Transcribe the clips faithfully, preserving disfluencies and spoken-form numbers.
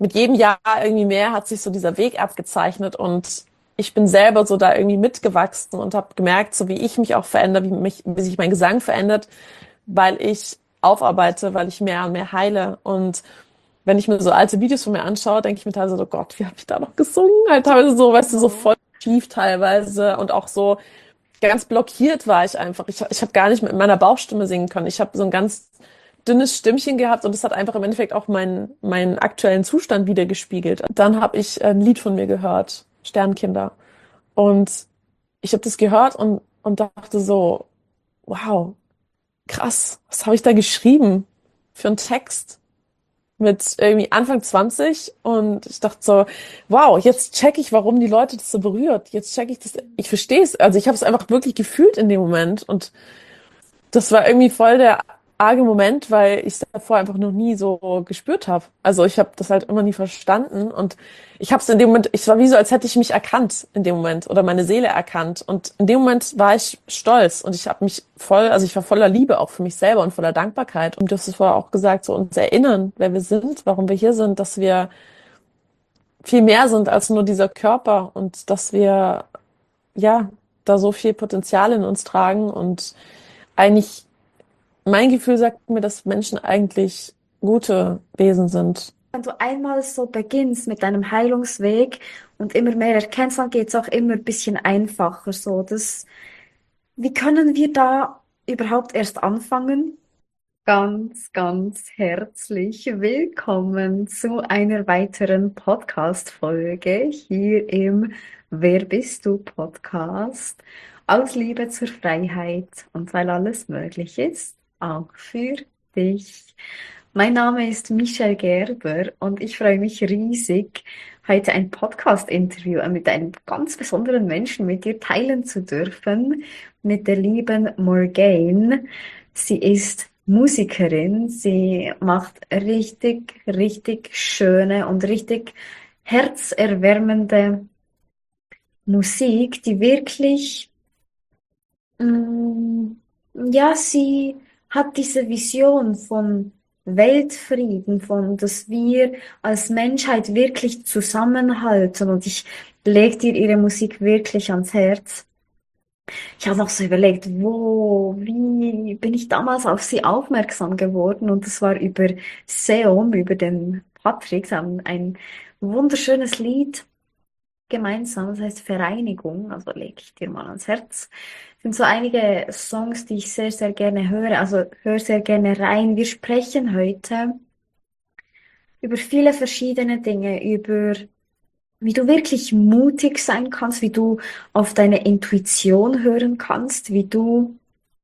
mit jedem Jahr irgendwie mehr hat sich so dieser Weg abgezeichnet und ich bin selber so da irgendwie mitgewachsen und habe gemerkt, so wie ich mich auch verändere, wie mich, wie sich mein Gesang verändert, weil ich aufarbeite, weil ich mehr und mehr heile. Und wenn ich mir so alte Videos von mir anschaue, denke ich mir teilweise so, oh Gott, wie habe ich da noch gesungen? Halt teilweise so, weißt du, so Oh. voll schief teilweise und auch so ganz blockiert war ich einfach. Ich, ich habe gar nicht mit meiner Bauchstimme singen können. Ich habe so ein ganz dünnes Stimmchen gehabt und es hat einfach im Endeffekt auch meinen meinen aktuellen Zustand wiedergespiegelt. Dann habe ich ein Lied von mir gehört, Sternkinder. Und ich habe das gehört und, und dachte so, wow, krass, was habe ich da geschrieben für einen Text? Mit irgendwie Anfang zwanzig und ich dachte so, wow, jetzt check ich, warum die Leute das so berührt. Jetzt check ich das, ich verstehe es. Also ich habe es einfach wirklich gefühlt in dem Moment und das war irgendwie voll der arge Moment, weil ich es davor einfach noch nie so gespürt habe. Also ich habe das halt immer nie verstanden und ich habe es in dem Moment, es war wie so, als hätte ich mich erkannt in dem Moment oder meine Seele erkannt. Und in dem Moment war ich stolz und ich habe mich voll, also ich war voller Liebe auch für mich selber und voller Dankbarkeit. Und du hast es vorher auch gesagt, so uns erinnern, wer wir sind, warum wir hier sind, dass wir viel mehr sind als nur dieser Körper und dass wir, ja, da so viel Potenzial in uns tragen und eigentlich mein Gefühl sagt mir, dass Menschen eigentlich gute Wesen sind. Wenn du einmal so beginnst mit deinem Heilungsweg und immer mehr erkennst, dann geht's auch immer ein bisschen einfacher. So, das, wie können wir da überhaupt erst anfangen? Ganz, ganz herzlich willkommen zu einer weiteren Podcast-Folge hier im Wer bist du Podcast. Aus Liebe zur Freiheit und weil alles möglich ist, auch für dich. Mein Name ist Michelle Gerber und ich freue mich riesig, heute ein Podcast-Interview mit einem ganz besonderen Menschen mit dir teilen zu dürfen, mit der lieben Morgane. Sie ist Musikerin, sie macht richtig, richtig schöne und richtig herzerwärmende Musik, die wirklich, mm, ja, sie hat diese Vision von Weltfrieden, von, dass wir als Menschheit wirklich zusammenhalten und ich leg dir ihre Musik wirklich ans Herz. Ich habe noch so überlegt, wo, wie bin ich damals auf sie aufmerksam geworden? Und das war über Seom, über den Patrick. Sie haben ein wunderschönes Lied gemeinsam, das heißt Vereinigung. Also lege ich dir mal ans Herz. Das sind so einige Songs, die ich sehr, sehr gerne höre. Also höre sehr gerne rein. Wir sprechen heute über viele verschiedene Dinge, über wie du wirklich mutig sein kannst, wie du auf deine Intuition hören kannst, wie du,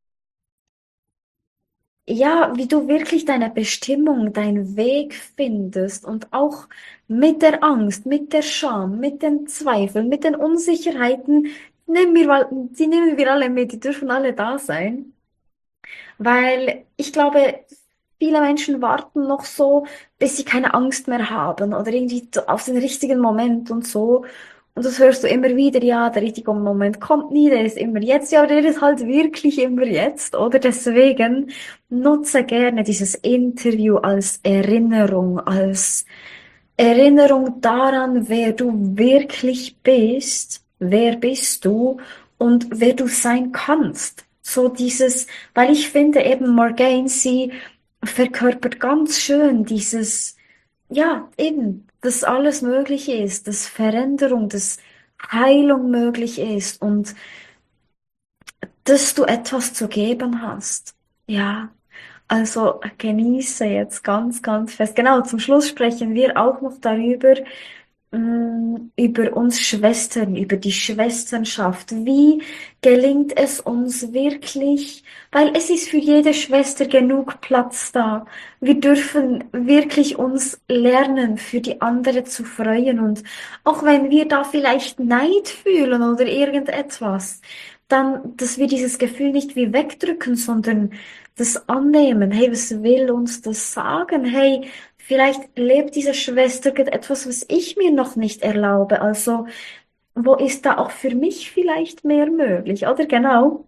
ja, wie du wirklich deine Bestimmung, deinen Weg findest und auch mit der Angst, mit der Scham, mit den Zweifeln, mit den Unsicherheiten, nehmen wir, mal- die nehmen wir alle mit, die dürfen alle da sein. Weil ich glaube, viele Menschen warten noch so, bis sie keine Angst mehr haben oder irgendwie so auf den richtigen Moment und so. Und das hörst du immer wieder, ja, der richtige Moment kommt nie, der ist immer jetzt, ja, aber der ist halt wirklich immer jetzt, oder? Deswegen nutze gerne dieses Interview als Erinnerung, als Erinnerung daran, wer du wirklich bist, wer bist du und wer du sein kannst. So dieses, weil ich finde eben Morgane, sie verkörpert ganz schön dieses, ja, eben, dass alles möglich ist, dass Veränderung, dass Heilung möglich ist und dass du etwas zu geben hast. Ja, also genieße jetzt ganz, ganz fest. Genau, zum Schluss sprechen wir auch noch darüber, mm, über uns Schwestern, über die Schwesternschaft. Wie gelingt es uns wirklich? Weil es ist für jede Schwester genug Platz da. Wir dürfen wirklich uns lernen, für die andere zu freuen. Und auch wenn wir da vielleicht Neid fühlen oder irgendetwas, dann, dass wir dieses Gefühl nicht wie wegdrücken, sondern das annehmen. Hey, was will uns das sagen? Hey, vielleicht lebt diese Schwester gerade etwas, was ich mir noch nicht erlaube. Also, wo ist da auch für mich vielleicht mehr möglich, oder? Genau.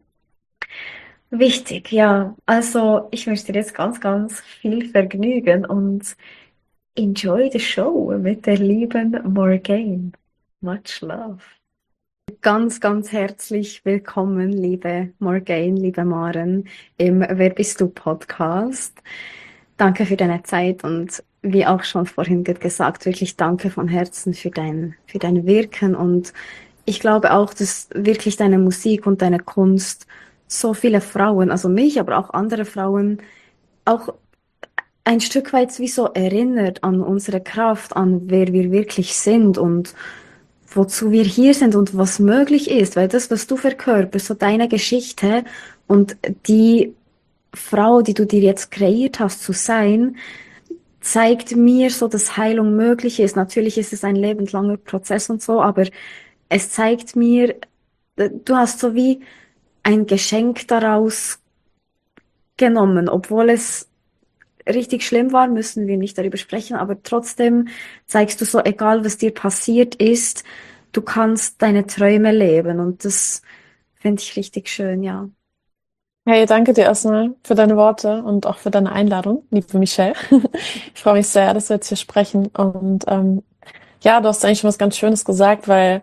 Wichtig, ja. Also, ich wünsche dir jetzt ganz, ganz viel Vergnügen und enjoy the show mit der lieben Morgane. Much love. Ganz, ganz herzlich willkommen, liebe Morgane, liebe Maren, im Wer bist du Podcast. Danke für deine Zeit und wie auch schon vorhin gesagt, wirklich danke von Herzen für dein, für dein Wirken. Und ich glaube auch, dass wirklich deine Musik und deine Kunst so viele Frauen, also mich, aber auch andere Frauen, auch ein Stück weit wie so erinnert an unsere Kraft, an wer wir wirklich sind und wozu wir hier sind und was möglich ist, weil das, was du verkörperst, so deine Geschichte und die Frau, die du dir jetzt kreiert hast zu sein, zeigt mir so, dass Heilung möglich ist. Natürlich ist es ein lebenslanger Prozess und so, aber es zeigt mir, äh, du hast so wie ein Geschenk daraus genommen, obwohl es richtig schlimm war, müssen wir nicht darüber sprechen, aber trotzdem zeigst du so, egal was dir passiert ist, du kannst deine Träume leben und das finde ich richtig schön, ja. Hey, danke dir erstmal für deine Worte und auch für deine Einladung, liebe Michelle. Ich freue mich sehr, dass wir jetzt hier sprechen. Und ähm, ja, du hast eigentlich schon was ganz Schönes gesagt, weil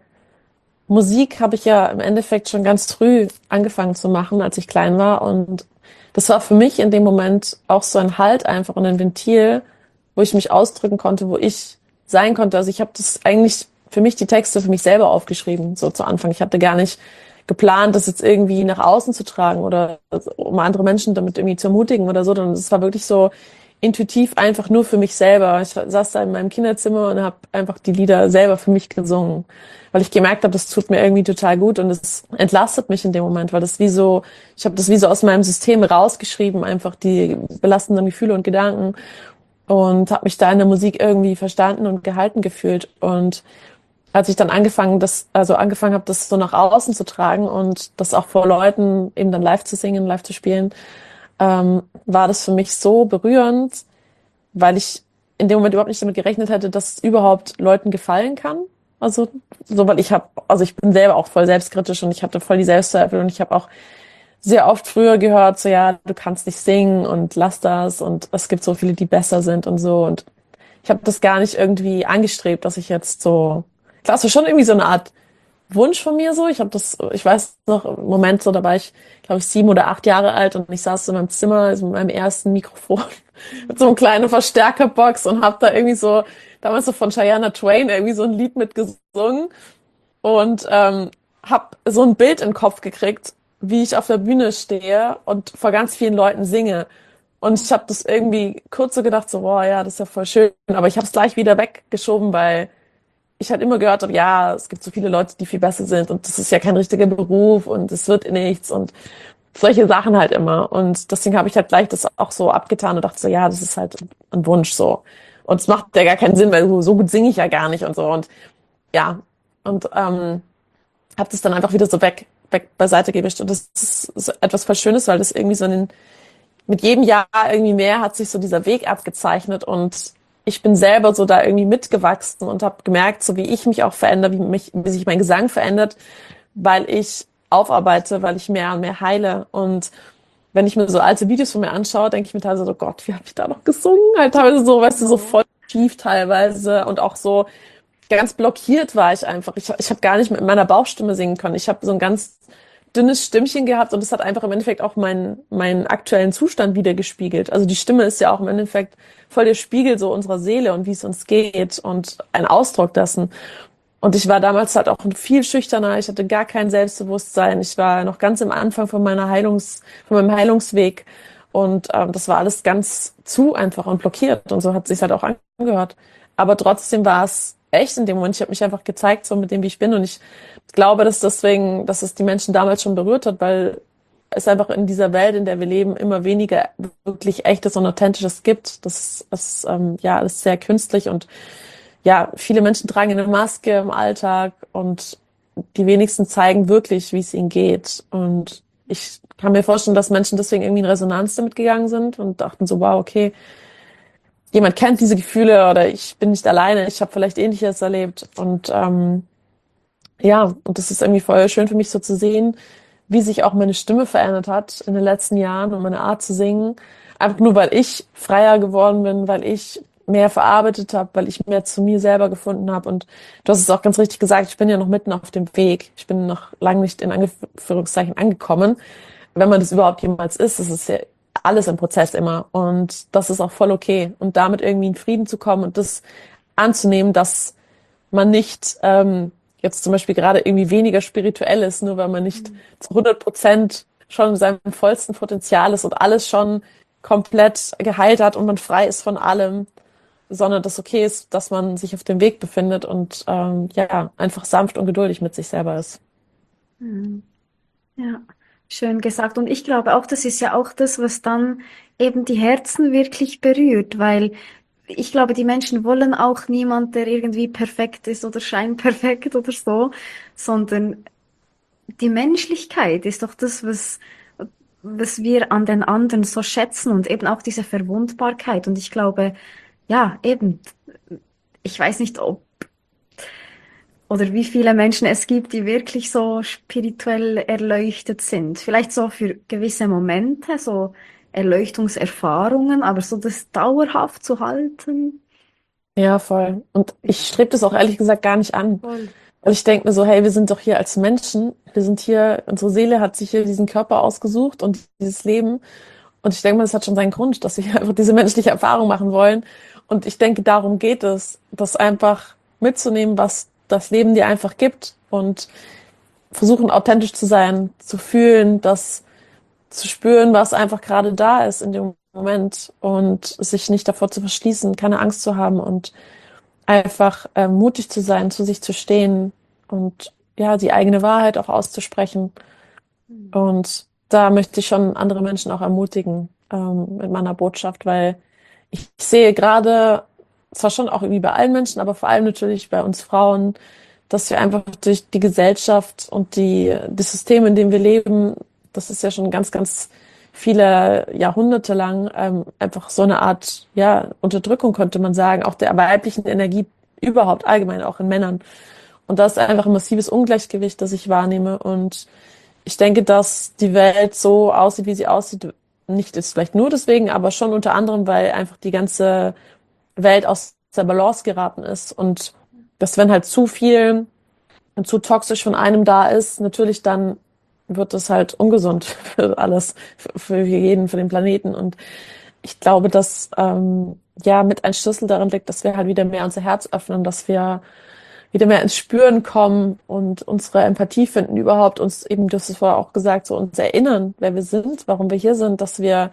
Musik habe ich ja im Endeffekt schon ganz früh angefangen zu machen, als ich klein war. Und das war für mich in dem Moment auch so ein Halt einfach und ein Ventil, wo ich mich ausdrücken konnte, wo ich sein konnte. Also ich habe das eigentlich für mich die Texte für mich selber aufgeschrieben, so zu Anfang. Ich hatte gar nicht geplant, das jetzt irgendwie nach außen zu tragen oder um andere Menschen damit irgendwie zu ermutigen oder so. Und es war wirklich so intuitiv einfach nur für mich selber. Ich saß da in meinem Kinderzimmer und habe einfach die Lieder selber für mich gesungen, weil ich gemerkt habe, das tut mir irgendwie total gut und es entlastet mich in dem Moment, weil das wie so, ich habe das wie so aus meinem System rausgeschrieben, einfach die belastenden Gefühle und Gedanken und habe mich da in der Musik irgendwie verstanden und gehalten gefühlt. Und als ich dann angefangen, das, also angefangen habe, das so nach außen zu tragen und das auch vor Leuten eben dann live zu singen, live zu spielen, ähm, war das für mich so berührend, weil ich in dem Moment überhaupt nicht damit gerechnet hätte, dass es überhaupt Leuten gefallen kann. Also, so, weil ich habe, also ich bin selber auch voll selbstkritisch und ich hatte voll die Selbstzweifel und ich habe auch sehr oft früher gehört, so ja, du kannst nicht singen und lass das und es gibt so viele, die besser sind und so und ich habe das gar nicht irgendwie angestrebt, dass ich jetzt so, klar, es war schon irgendwie so eine Art Wunsch von mir so. Ich habe das, ich weiß noch, im Moment so, da war ich, glaube ich, sieben oder acht Jahre alt und ich saß so in meinem Zimmer also mit meinem ersten Mikrofon mit so einem kleinen Verstärkerbox und habe da irgendwie so, damals so von Shania Twain irgendwie so ein Lied mitgesungen und ähm, habe so ein Bild in den Kopf gekriegt, wie ich auf der Bühne stehe und vor ganz vielen Leuten singe. Und ich habe das irgendwie kurz so gedacht, so, boah, ja, das ist ja voll schön. Aber ich habe es gleich wieder weggeschoben, weil ich halt immer gehört habe, ja, es gibt so viele Leute, die viel besser sind und das ist ja kein richtiger Beruf und es wird nichts und solche Sachen halt immer. Und deswegen habe ich halt gleich das auch so abgetan und dachte so, ja, das ist halt ein Wunsch so. Und es macht ja gar keinen Sinn, weil so, so gut singe ich ja gar nicht und so. Und ja, und ähm, habe das dann einfach wieder so weg, weg beiseite gewischt. Und das ist so etwas voll Schönes, weil das irgendwie so in den, mit jedem Jahr irgendwie mehr hat sich so dieser Weg abgezeichnet und ich bin selber so da irgendwie mitgewachsen und habe gemerkt, so wie ich mich auch verändere, wie mich, wie sich mein Gesang verändert, weil ich aufarbeite, weil ich mehr und mehr heile. Und wenn ich mir so alte Videos von mir anschaue, denke ich mir teilweise so, oh Gott, wie habe ich da noch gesungen? Halt teilweise so, weißt du, so voll schief teilweise und auch so ganz blockiert war ich einfach. Ich, ich habe gar nicht mit meiner Bauchstimme singen können. Ich habe so ein ganz dünnes Stimmchen gehabt und es hat einfach im Endeffekt auch meinen meinen aktuellen Zustand wieder gespiegelt. Also die Stimme ist ja auch im Endeffekt voll der Spiegel so unserer Seele und wie es uns geht und ein Ausdruck dessen. Und ich war damals halt auch viel schüchterner. Ich hatte gar kein Selbstbewusstsein. Ich war noch ganz am Anfang von meiner Heilungs, von meinem Heilungsweg. Und ähm, das war alles ganz zu einfach und blockiert. Und so hat es sich halt auch angehört. Aber trotzdem war es echt in dem Moment. Ich habe mich einfach gezeigt, so mit dem, wie ich bin. Und ich glaube, dass deswegen, dass es die Menschen damals schon berührt hat, weil es einfach in dieser Welt, in der wir leben, immer weniger wirklich Echtes und Authentisches gibt. Das ist ähm, ja alles sehr künstlich und ja, viele Menschen tragen eine Maske im Alltag und die wenigsten zeigen wirklich, wie es ihnen geht. Und ich kann mir vorstellen, dass Menschen deswegen irgendwie in Resonanz damit gegangen sind und dachten so, wow, okay, jemand kennt diese Gefühle oder ich bin nicht alleine, ich habe vielleicht Ähnliches erlebt. Und ähm, ja, und das ist irgendwie voll schön für mich so zu sehen, wie sich auch meine Stimme verändert hat in den letzten Jahren und meine Art zu singen. Einfach nur, weil ich freier geworden bin, weil ich mehr verarbeitet habe, weil ich mehr zu mir selber gefunden habe. Und du hast es auch ganz richtig gesagt, ich bin ja noch mitten auf dem Weg. Ich bin noch lange nicht in Anführungszeichen angekommen. Wenn man das überhaupt jemals ist, das ist ja alles im Prozess immer. Und das ist auch voll okay. Und damit irgendwie in Frieden zu kommen und das anzunehmen, dass man nicht ähm, jetzt zum Beispiel gerade irgendwie weniger spirituell ist, nur weil man nicht zu hundert Prozent schon in seinem vollsten Potenzial ist und alles schon komplett geheilt hat und man frei ist von allem, sondern dass okay ist, dass man sich auf dem Weg befindet und ähm, ja, einfach sanft und geduldig mit sich selber ist. Mhm. Ja, schön gesagt. Und ich glaube auch, das ist ja auch das, was dann eben die Herzen wirklich berührt, weil ich glaube, die Menschen wollen auch niemand, der irgendwie perfekt ist oder scheinperfekt oder so, sondern die Menschlichkeit ist doch das, was, was wir an den anderen so schätzen und eben auch diese Verwundbarkeit. Und ich glaube, ja, eben, ich weiß nicht, ob oder wie viele Menschen es gibt, die wirklich so spirituell erleuchtet sind. Vielleicht so für gewisse Momente, so Erleuchtungserfahrungen, aber so das dauerhaft zu halten. Ja, voll. Und ich strebe das auch ehrlich gesagt gar nicht an. Voll. Weil ich denke mir so, hey, wir sind doch hier als Menschen. Wir sind hier, unsere Seele hat sich hier diesen Körper ausgesucht und dieses Leben. Und ich denke mal, das hat schon seinen Grund, dass wir einfach diese menschliche Erfahrung machen wollen. Und ich denke, darum geht es, das einfach mitzunehmen, was das Leben dir einfach gibt und versuchen authentisch zu sein, zu fühlen, das zu spüren, was einfach gerade da ist in dem Moment und sich nicht davor zu verschließen, keine Angst zu haben und einfach äh, mutig zu sein, zu sich zu stehen und ja, die eigene Wahrheit auch auszusprechen. Und da möchte ich schon andere Menschen auch ermutigen ähm, mit meiner Botschaft, weil ich sehe gerade, zwar schon auch irgendwie bei allen Menschen, aber vor allem natürlich bei uns Frauen, dass wir einfach durch die Gesellschaft und die, das System, in dem wir leben, das ist ja schon ganz, ganz viele Jahrhunderte lang ähm, einfach so eine Art, ja, Unterdrückung, könnte man sagen, auch der weiblichen Energie überhaupt allgemein, auch in Männern. Und da ist einfach ein massives Ungleichgewicht, das ich wahrnehme. Und ich denke, dass die Welt so aussieht, wie sie aussieht, nicht jetzt vielleicht nur deswegen, aber schon unter anderem, weil einfach die ganze Welt aus der Balance geraten ist. Und dass wenn halt zu viel und zu toxisch von einem da ist, natürlich dann wird es halt ungesund für alles, für, für jeden, für den Planeten. Und ich glaube, dass ähm, ja mit ein Schlüssel darin liegt, dass wir halt wieder mehr unser Herz öffnen, dass wir wieder mehr ins Spüren kommen und unsere Empathie finden, überhaupt uns eben, du hast es vorher auch gesagt, so uns erinnern, wer wir sind, warum wir hier sind, dass wir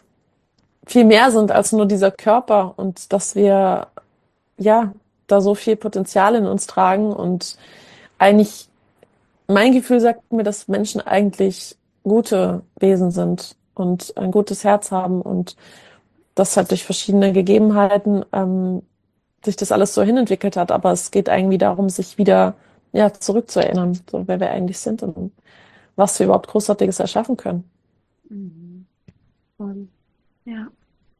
viel mehr sind als nur dieser Körper und dass wir, ja, da so viel Potenzial in uns tragen und eigentlich, mein Gefühl sagt mir, dass Menschen eigentlich gute Wesen sind und ein gutes Herz haben und das halt durch verschiedene Gegebenheiten ähm, sich das alles so hinentwickelt hat. Aber es geht irgendwie darum, sich wieder ja zurückzuerinnern, so wer wir eigentlich sind und was wir überhaupt Großartiges erschaffen können. Mhm. Voll. Ja.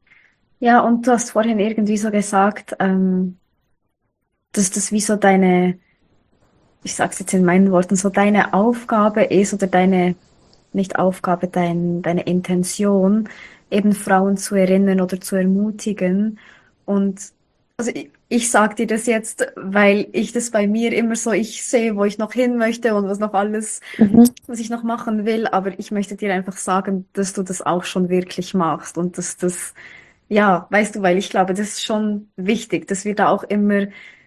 Ja, und du hast vorhin irgendwie so gesagt, ähm, dass das wie so deine, ich sag's jetzt in meinen Worten, so deine Aufgabe ist oder deine, nicht Aufgabe, dein, deine Intention, eben Frauen zu erinnern oder zu ermutigen. Und also ich, ich sag dir das jetzt, weil ich das bei mir immer so, ich sehe, wo ich noch hin möchte und was noch alles, Mhm. was ich noch machen will, aber ich möchte dir einfach sagen, dass du das auch schon wirklich machst und dass das, ja, weißt du, weil ich glaube, das ist schon wichtig, dass wir da auch immer,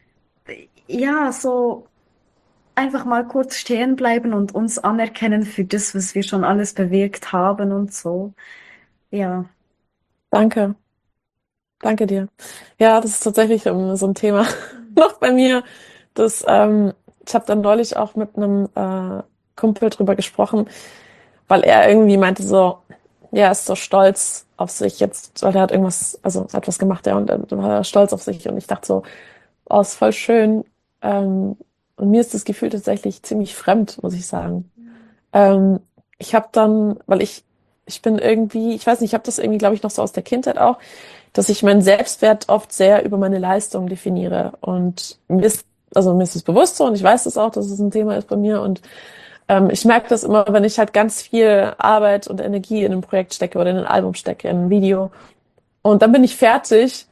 ja, so einfach mal kurz stehen bleiben und uns anerkennen für das, was wir schon alles bewirkt haben und so. Ja. Danke, danke dir. Ja, das ist tatsächlich ähm, so ein Thema noch bei mir. Das, ähm, ich habe dann neulich auch mit einem äh, Kumpel drüber gesprochen, weil er irgendwie meinte so, ja, er ist so stolz auf sich jetzt, weil er hat irgendwas, also hat was gemacht, ja, und dann war er stolz auf sich und ich dachte so, oh, ist voll schön. Ähm, und mir ist das Gefühl tatsächlich ziemlich fremd, muss ich sagen. Ähm, ich habe dann, weil ich, ich bin irgendwie, ich weiß nicht, ich habe das irgendwie, glaube ich, noch so aus der Kindheit auch, dass ich meinen Selbstwert oft sehr über meine Leistung definiere. Und mir ist, also mir ist es bewusst so und ich weiß das auch, dass es ein Thema ist bei mir. Und ähm, ich merke das immer, wenn ich halt ganz viel Arbeit und Energie in ein Projekt stecke oder in ein Album stecke, in ein Video. Und dann bin ich fertig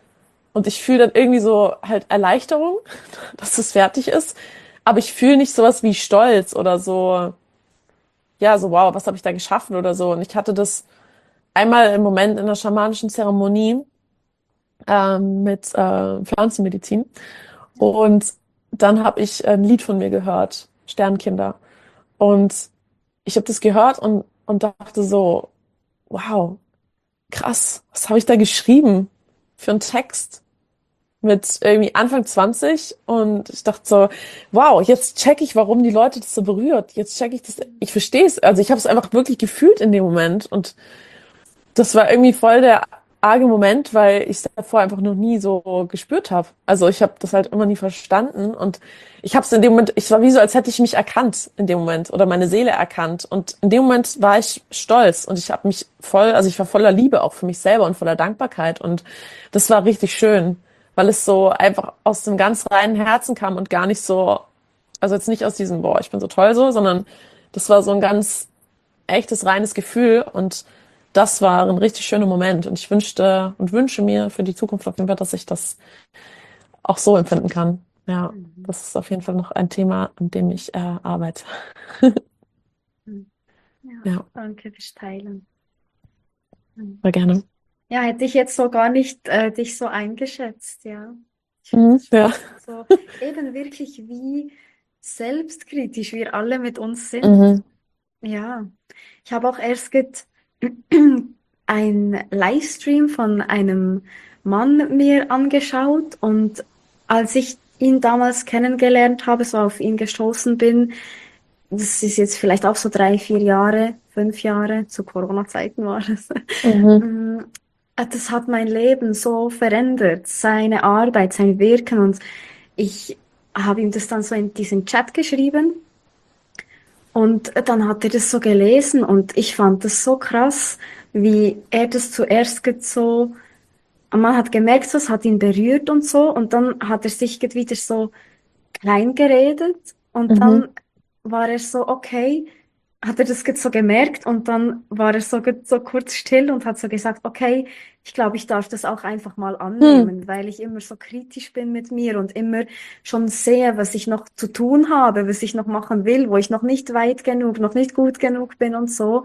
und ich fühle dann irgendwie so halt Erleichterung, dass es fertig ist. Aber ich fühle nicht sowas wie Stolz oder so, ja, so wow, was habe ich da geschaffen oder so. Und ich hatte das einmal im Moment in einer schamanischen Zeremonie ähm, mit äh, Pflanzenmedizin. Und dann habe ich ein Lied von mir gehört, Sternkinder. Und ich habe das gehört und, und dachte so, wow, krass, was habe ich da geschrieben für einen Text mit irgendwie Anfang zwanzig? Und ich dachte so, wow, jetzt check ich, warum die Leute das so berührt. Jetzt check ich das, ich verstehe es. Also ich habe es einfach wirklich gefühlt in dem Moment. Und das war irgendwie voll der arge Moment, weil ich es davor einfach noch nie so gespürt habe. Also ich habe das halt immer nie verstanden und ich habe es in dem Moment, ich war wie so, als hätte ich mich erkannt in dem Moment oder meine Seele erkannt. Und in dem Moment war ich stolz und ich habe mich voll, also ich war voller Liebe auch für mich selber und voller Dankbarkeit und das war richtig schön, weil es so einfach aus dem ganz reinen Herzen kam und gar nicht so, also jetzt nicht aus diesem, boah, ich bin so toll so, sondern das war so ein ganz echtes, reines Gefühl und das war ein richtig schöner Moment und ich wünschte und wünsche mir für die Zukunft auf jeden Fall, dass ich das auch so empfinden kann. Ja, Mhm. das ist auf jeden Fall noch ein Thema, an dem ich äh, arbeite. Mhm. Ja, Ja, danke fürs Teilen. Mhm. sehr gerne. Ja, hätte ich jetzt so gar nicht äh, dich so eingeschätzt, ja. Ich finde Mhm, es ja. spannend, so eben wirklich, wie selbstkritisch wir alle mit uns sind. Mhm, Ja, ich habe auch erst get ein Livestream von einem Mann mir angeschaut und als ich ihn damals kennengelernt habe, so auf ihn gestoßen bin, das ist jetzt vielleicht auch so drei, vier Jahre, fünf Jahre, zu Corona-Zeiten war es. mhm, Mm, Das hat mein Leben so verändert, seine Arbeit, sein Wirken und ich habe ihm das dann so in diesen Chat geschrieben und dann hat er das so gelesen und ich fand das so krass, wie er das zuerst get so, man hat gemerkt, das hat ihn berührt und so und dann hat er sich get wieder so klein geredet und mhm, dann war er so, okay, hat er das jetzt so gemerkt und dann war er so, gut- so kurz still und hat so gesagt, okay, ich glaube, ich darf das auch einfach mal mhm, annehmen, weil ich immer so kritisch bin mit mir und immer schon sehe, was ich noch zu tun habe, was ich noch machen will, wo ich noch nicht weit genug, noch nicht gut genug bin und so.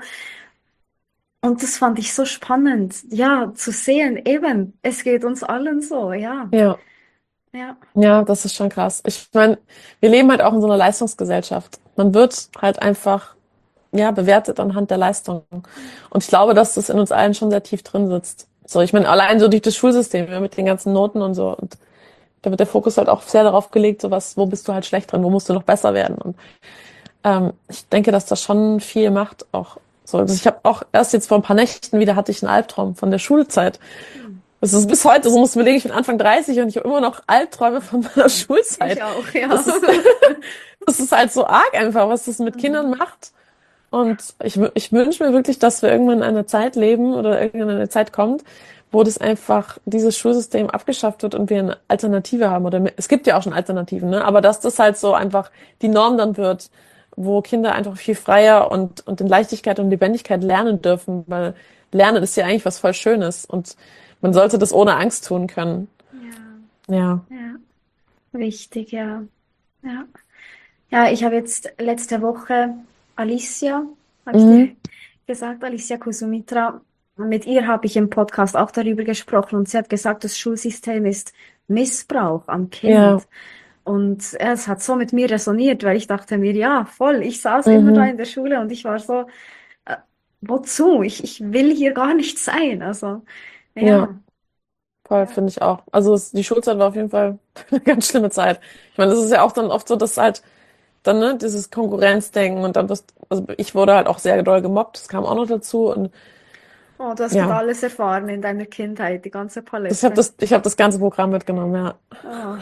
Und das fand ich so spannend, ja, zu sehen, eben, es geht uns allen so, ja, ja, ja, ja, das ist schon krass. Ich meine, wir leben halt auch in so einer Leistungsgesellschaft. Man wird halt einfach, ja, bewertet anhand der Leistung. Und ich glaube, dass das in uns allen schon sehr tief drin sitzt. So, ich meine, allein so durch das Schulsystem, ja, mit den ganzen Noten und so. Und da wird der Fokus halt auch sehr darauf gelegt, so was, wo bist du halt schlecht drin, wo musst du noch besser werden. Und ähm, ich denke, dass das schon viel macht auch. So, also ich habe auch erst jetzt vor ein paar Nächten wieder hatte ich einen Albtraum von der Schulzeit. hm. Das ist bis heute, so musst du überlegen, ich bin Anfang dreißig und ich habe immer noch Albträume von meiner Ich Schulzeit. auch, ja. Das ist, das ist halt so arg einfach, was das mit Kindern Mhm. macht. Und ich, wü- ich wünsche mir wirklich, dass wir irgendwann in einer Zeit leben oder irgendwann eine Zeit kommt, wo das einfach, dieses Schulsystem abgeschafft wird und wir eine Alternative haben. Oder es gibt ja auch schon Alternativen, ne? Aber dass das halt so einfach die Norm dann wird, wo Kinder einfach viel freier und, und in Leichtigkeit und Lebendigkeit lernen dürfen, weil Lernen ist ja eigentlich was voll Schönes und man sollte das ohne Angst tun können. Ja, Ja. ja, wichtig, ja. Ja, ja, ich habe jetzt letzte Woche Alicia, habe ich Mhm. dir gesagt, Alicia Kusumitra, mit ihr habe ich im Podcast auch darüber gesprochen und sie hat gesagt, das Schulsystem ist Missbrauch am Ja. Kind. Und ja, es hat so mit mir resoniert, weil ich dachte mir, ja, voll, ich saß immer da Mhm. in der Schule und ich war so, äh, wozu? Ich, ich will hier gar nicht sein. Also, Ja. ja, Voll, ja, finde ich auch. Also es, die Schulzeit war auf jeden Fall eine ganz schlimme Zeit. Ich meine, das ist ja auch dann oft so, dass halt dann, ne, dieses Konkurrenzdenken und dann das, also ich wurde halt auch sehr doll gemobbt, das kam auch noch dazu und oh, du hast gerade ja, alles erfahren in deiner Kindheit, die ganze das, ich habe Palette. das, ich habe das ganze Programm mitgenommen, ja. Oh,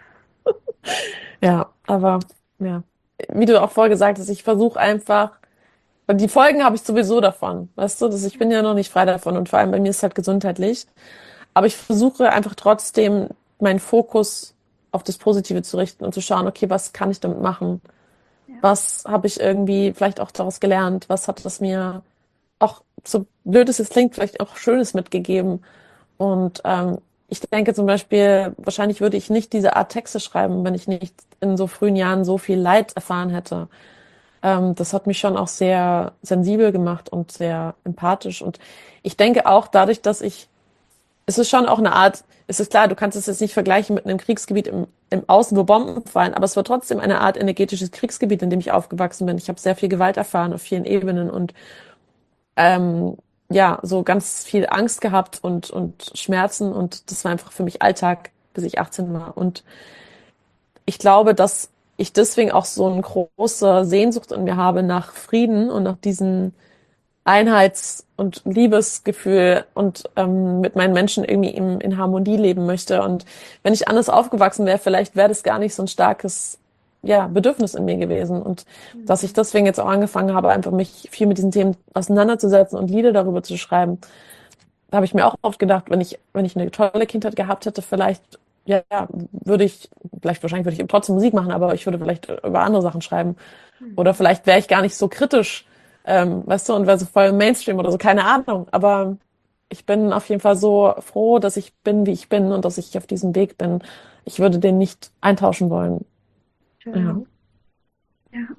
Ja, aber ja, wie du auch vorher gesagt hast, ich versuche einfach, weil die Folgen habe ich sowieso davon, weißt du, dass ich bin ja noch nicht frei davon und vor allem bei mir ist es halt gesundheitlich, aber ich versuche einfach trotzdem meinen Fokus auf das Positive zu richten und zu schauen, okay, was kann ich damit machen? ja, Was habe ich irgendwie vielleicht auch daraus gelernt? Was hat das mir auch, so blöd es jetzt klingt, vielleicht auch Schönes mitgegeben? Und ähm, ich denke zum Beispiel, wahrscheinlich würde ich nicht diese Art Texte schreiben, wenn ich nicht in so frühen Jahren so viel Leid erfahren hätte. Ähm, das hat mich schon auch sehr sensibel gemacht und sehr empathisch. Und ich denke auch dadurch, dass ich, es ist schon auch eine Art, es ist klar, du kannst es jetzt nicht vergleichen mit einem Kriegsgebiet im, im Außen, wo Bomben fallen, aber es war trotzdem eine Art energetisches Kriegsgebiet, in dem ich aufgewachsen bin. Ich habe sehr viel Gewalt erfahren auf vielen Ebenen und ähm, ja, so ganz viel Angst gehabt und, und Schmerzen und das war einfach für mich Alltag, bis ich achtzehn war. Und ich glaube, dass ich deswegen auch so eine große Sehnsucht in mir habe nach Frieden und nach diesem Einheits- und Liebesgefühl und ähm, mit meinen Menschen irgendwie in, in Harmonie leben möchte. Und wenn ich anders aufgewachsen wäre, vielleicht wäre das gar nicht so ein starkes, ja, Bedürfnis in mir gewesen. Und dass ich Mhm. deswegen jetzt auch angefangen habe, einfach mich viel mit diesen Themen auseinanderzusetzen und Lieder darüber zu schreiben, da habe ich mir auch oft gedacht, wenn ich, wenn ich eine tolle Kindheit gehabt hätte, vielleicht, ja, ja, würde ich, vielleicht wahrscheinlich würde ich trotzdem Musik machen, aber ich würde vielleicht über andere Sachen schreiben. Oder Mhm. vielleicht wäre ich gar nicht so kritisch, ähm, weißt du, und wäre so voll im Mainstream oder so, keine Ahnung. Aber ich bin auf jeden Fall so froh, dass ich bin, wie ich bin und dass ich auf diesem Weg bin. Ich würde den nicht eintauschen wollen. Ja. Schön. Ja.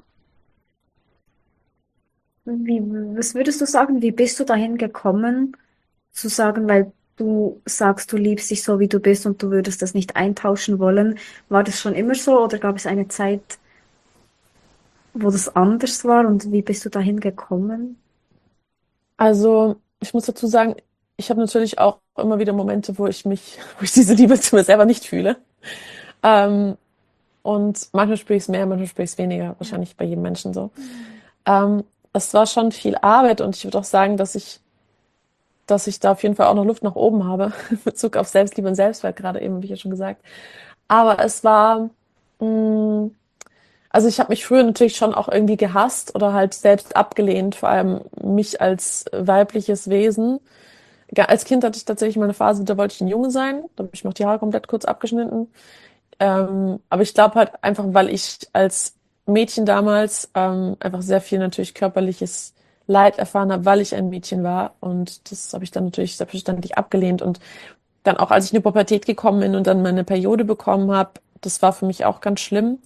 Wie, was würdest du sagen, wie bist du dahin gekommen, zu sagen, weil du sagst, du liebst dich so, wie du bist und du würdest das nicht eintauschen wollen. War das schon immer so oder gab es eine Zeit, wo das anders war und wie bist du dahin gekommen? Also, ich muss dazu sagen, ich habe natürlich auch immer wieder Momente, wo ich mich, wo ich diese Liebe zu mir selber nicht fühle. Ähm, und manchmal spüre ich es mehr, manchmal spüre ich es weniger. Ja. Wahrscheinlich bei jedem Menschen so. Mhm. Ähm, Es war schon viel Arbeit und ich würde auch sagen, dass ich, dass ich da auf jeden Fall auch noch Luft nach oben habe in Bezug auf Selbstliebe und Selbstwert, gerade eben, wie ich ja schon gesagt. Aber es war, mh, also ich habe mich früher natürlich schon auch irgendwie gehasst oder halt selbst abgelehnt, vor allem mich als weibliches Wesen. Ga- Als Kind hatte ich tatsächlich mal eine Phase, da wollte ich ein Junge sein. Da habe ich mir auch die Haare komplett kurz abgeschnitten. Ähm, aber ich glaube halt einfach, weil ich als Mädchen damals ähm, einfach sehr viel natürlich körperliches Leid erfahren habe, weil ich ein Mädchen war. Und das habe ich dann natürlich selbstverständlich abgelehnt. Und dann auch, als ich in die Pubertät gekommen bin und dann meine Periode bekommen habe, das war für mich auch ganz schlimm.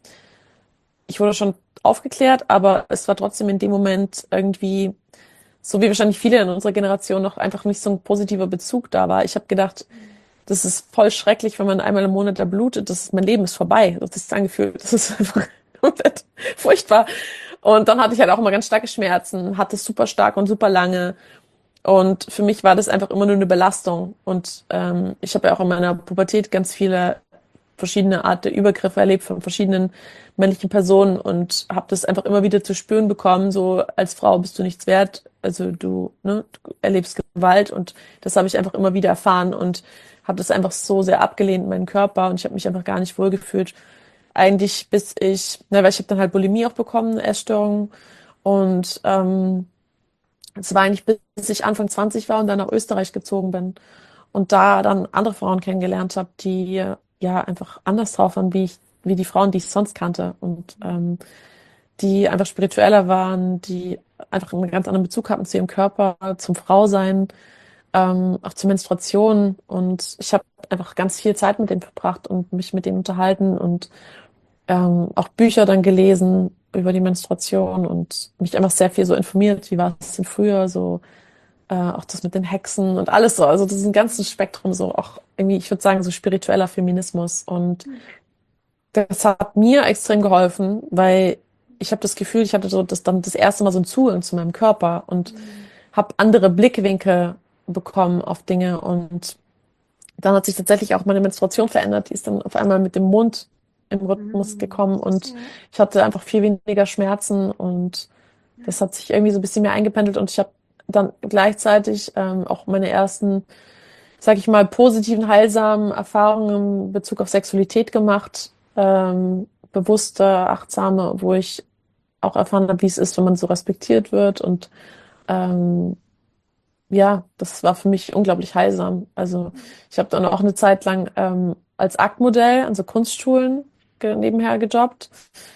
Ich wurde schon aufgeklärt, aber es war trotzdem in dem Moment irgendwie, so wie wahrscheinlich viele in unserer Generation, noch einfach nicht so ein positiver Bezug da war. Ich habe gedacht, das ist voll schrecklich, wenn man einmal im Monat da blutet. Das ist, mein Leben ist vorbei. Das ist angefühlt. Das ist einfach komplett furchtbar. Und dann hatte ich halt auch immer ganz starke Schmerzen, hatte es super stark und super lange. Und für mich war das einfach immer nur eine Belastung. Und ähm, ich habe ja auch in meiner Pubertät ganz viele verschiedene Art der Übergriffe erlebt von verschiedenen männlichen Personen und habe das einfach immer wieder zu spüren bekommen, so als Frau bist du nichts wert, also du, ne, du erlebst Gewalt und das habe ich einfach immer wieder erfahren und habe das einfach so sehr abgelehnt in meinen Körper und ich habe mich einfach gar nicht wohlgefühlt. Eigentlich bis ich, na, weil ich habe dann halt Bulimie auch bekommen, eine Essstörung und ähm, es war eigentlich bis ich Anfang zwanzig war und dann nach Österreich gezogen bin und da dann andere Frauen kennengelernt habe, die ja einfach anders drauf waren, wie ich, wie die Frauen, die ich sonst kannte und ähm, die einfach spiritueller waren, die einfach einen ganz anderen Bezug hatten zu ihrem Körper, zum Frausein, ähm, auch zur Menstruation und ich habe einfach ganz viel Zeit mit denen verbracht und mich mit denen unterhalten und ähm, auch Bücher dann gelesen über die Menstruation und mich einfach sehr viel so informiert, wie war es denn früher, so äh, auch das mit den Hexen und alles so. Also das ist ein ganzes Spektrum, so auch irgendwie, ich würde sagen, so spiritueller Feminismus. Und das hat mir extrem geholfen, weil ich habe das Gefühl, ich hatte so das dann das erste Mal so einen Zugang zu meinem Körper und Mhm. habe andere Blickwinkel bekommen auf Dinge. Und dann hat sich tatsächlich auch meine Menstruation verändert. Die ist dann auf einmal mit dem Mond im Rhythmus Mhm. gekommen und Ja. ich hatte einfach viel weniger Schmerzen und das hat sich irgendwie so ein bisschen mehr eingependelt und ich habe dann gleichzeitig ähm, auch meine ersten, sag ich mal, positiven, heilsamen Erfahrungen in Bezug auf Sexualität gemacht, ähm, bewusste, achtsame, wo ich auch erfahren habe, wie es ist, wenn man so respektiert wird und ähm, ja, das war für mich unglaublich heilsam. Also ich habe dann auch eine Zeit lang ähm, als Aktmodell an so Kunstschulen ge nebenher gejobbt,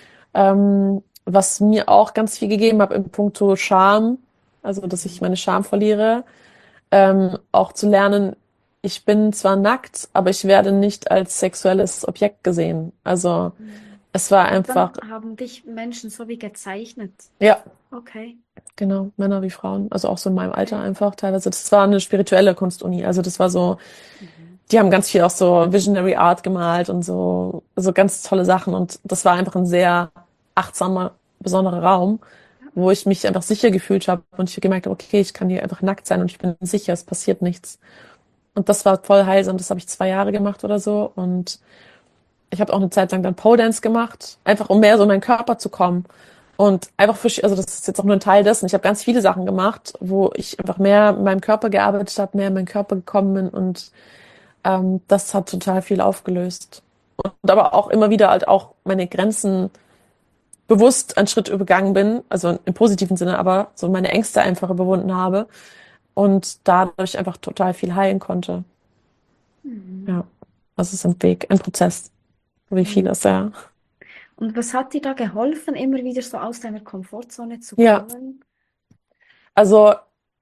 ähm, was mir auch ganz viel gegeben hat in puncto Scham, also dass ich meine Scham verliere, ähm, auch zu lernen. ich bin zwar nackt, aber ich werde nicht als sexuelles Objekt gesehen. Also Mhm. es war Und einfach, dann haben dich Menschen so wie gezeichnet. ja, Okay, genau, Männer wie Frauen, also auch so in meinem Alter okay. einfach teilweise. Das war eine spirituelle Kunstuni. Also das war so, Mhm. die haben ganz viel auch so Visionary Art gemalt und so, so ganz tolle Sachen. Und das war einfach ein sehr achtsamer, besonderer Raum, Ja. wo ich mich einfach sicher gefühlt habe und ich gemerkt habe, okay, ich kann hier einfach nackt sein und ich bin sicher, es passiert nichts. Und das war voll heilsam. Das habe ich zwei Jahre gemacht oder so. Und ich habe auch eine Zeit lang dann Pole Dance gemacht, einfach um mehr so in meinen Körper zu kommen. Und einfach für, also das ist jetzt auch nur ein Teil dessen. Ich habe ganz viele Sachen gemacht, wo ich einfach mehr mit meinem Körper gearbeitet habe, mehr in meinen Körper gekommen bin und ähm, das hat total viel aufgelöst. Und aber auch immer wieder halt auch meine Grenzen bewusst einen Schritt übergangen bin, also im positiven Sinne, aber so meine Ängste einfach überwunden habe und dadurch einfach total viel heilen konnte. Mhm. Ja, das ist ein Weg, ein Prozess, wie Und, vieles, ja. und was hat dir da geholfen, immer wieder so aus deiner Komfortzone zu Ja, kommen? also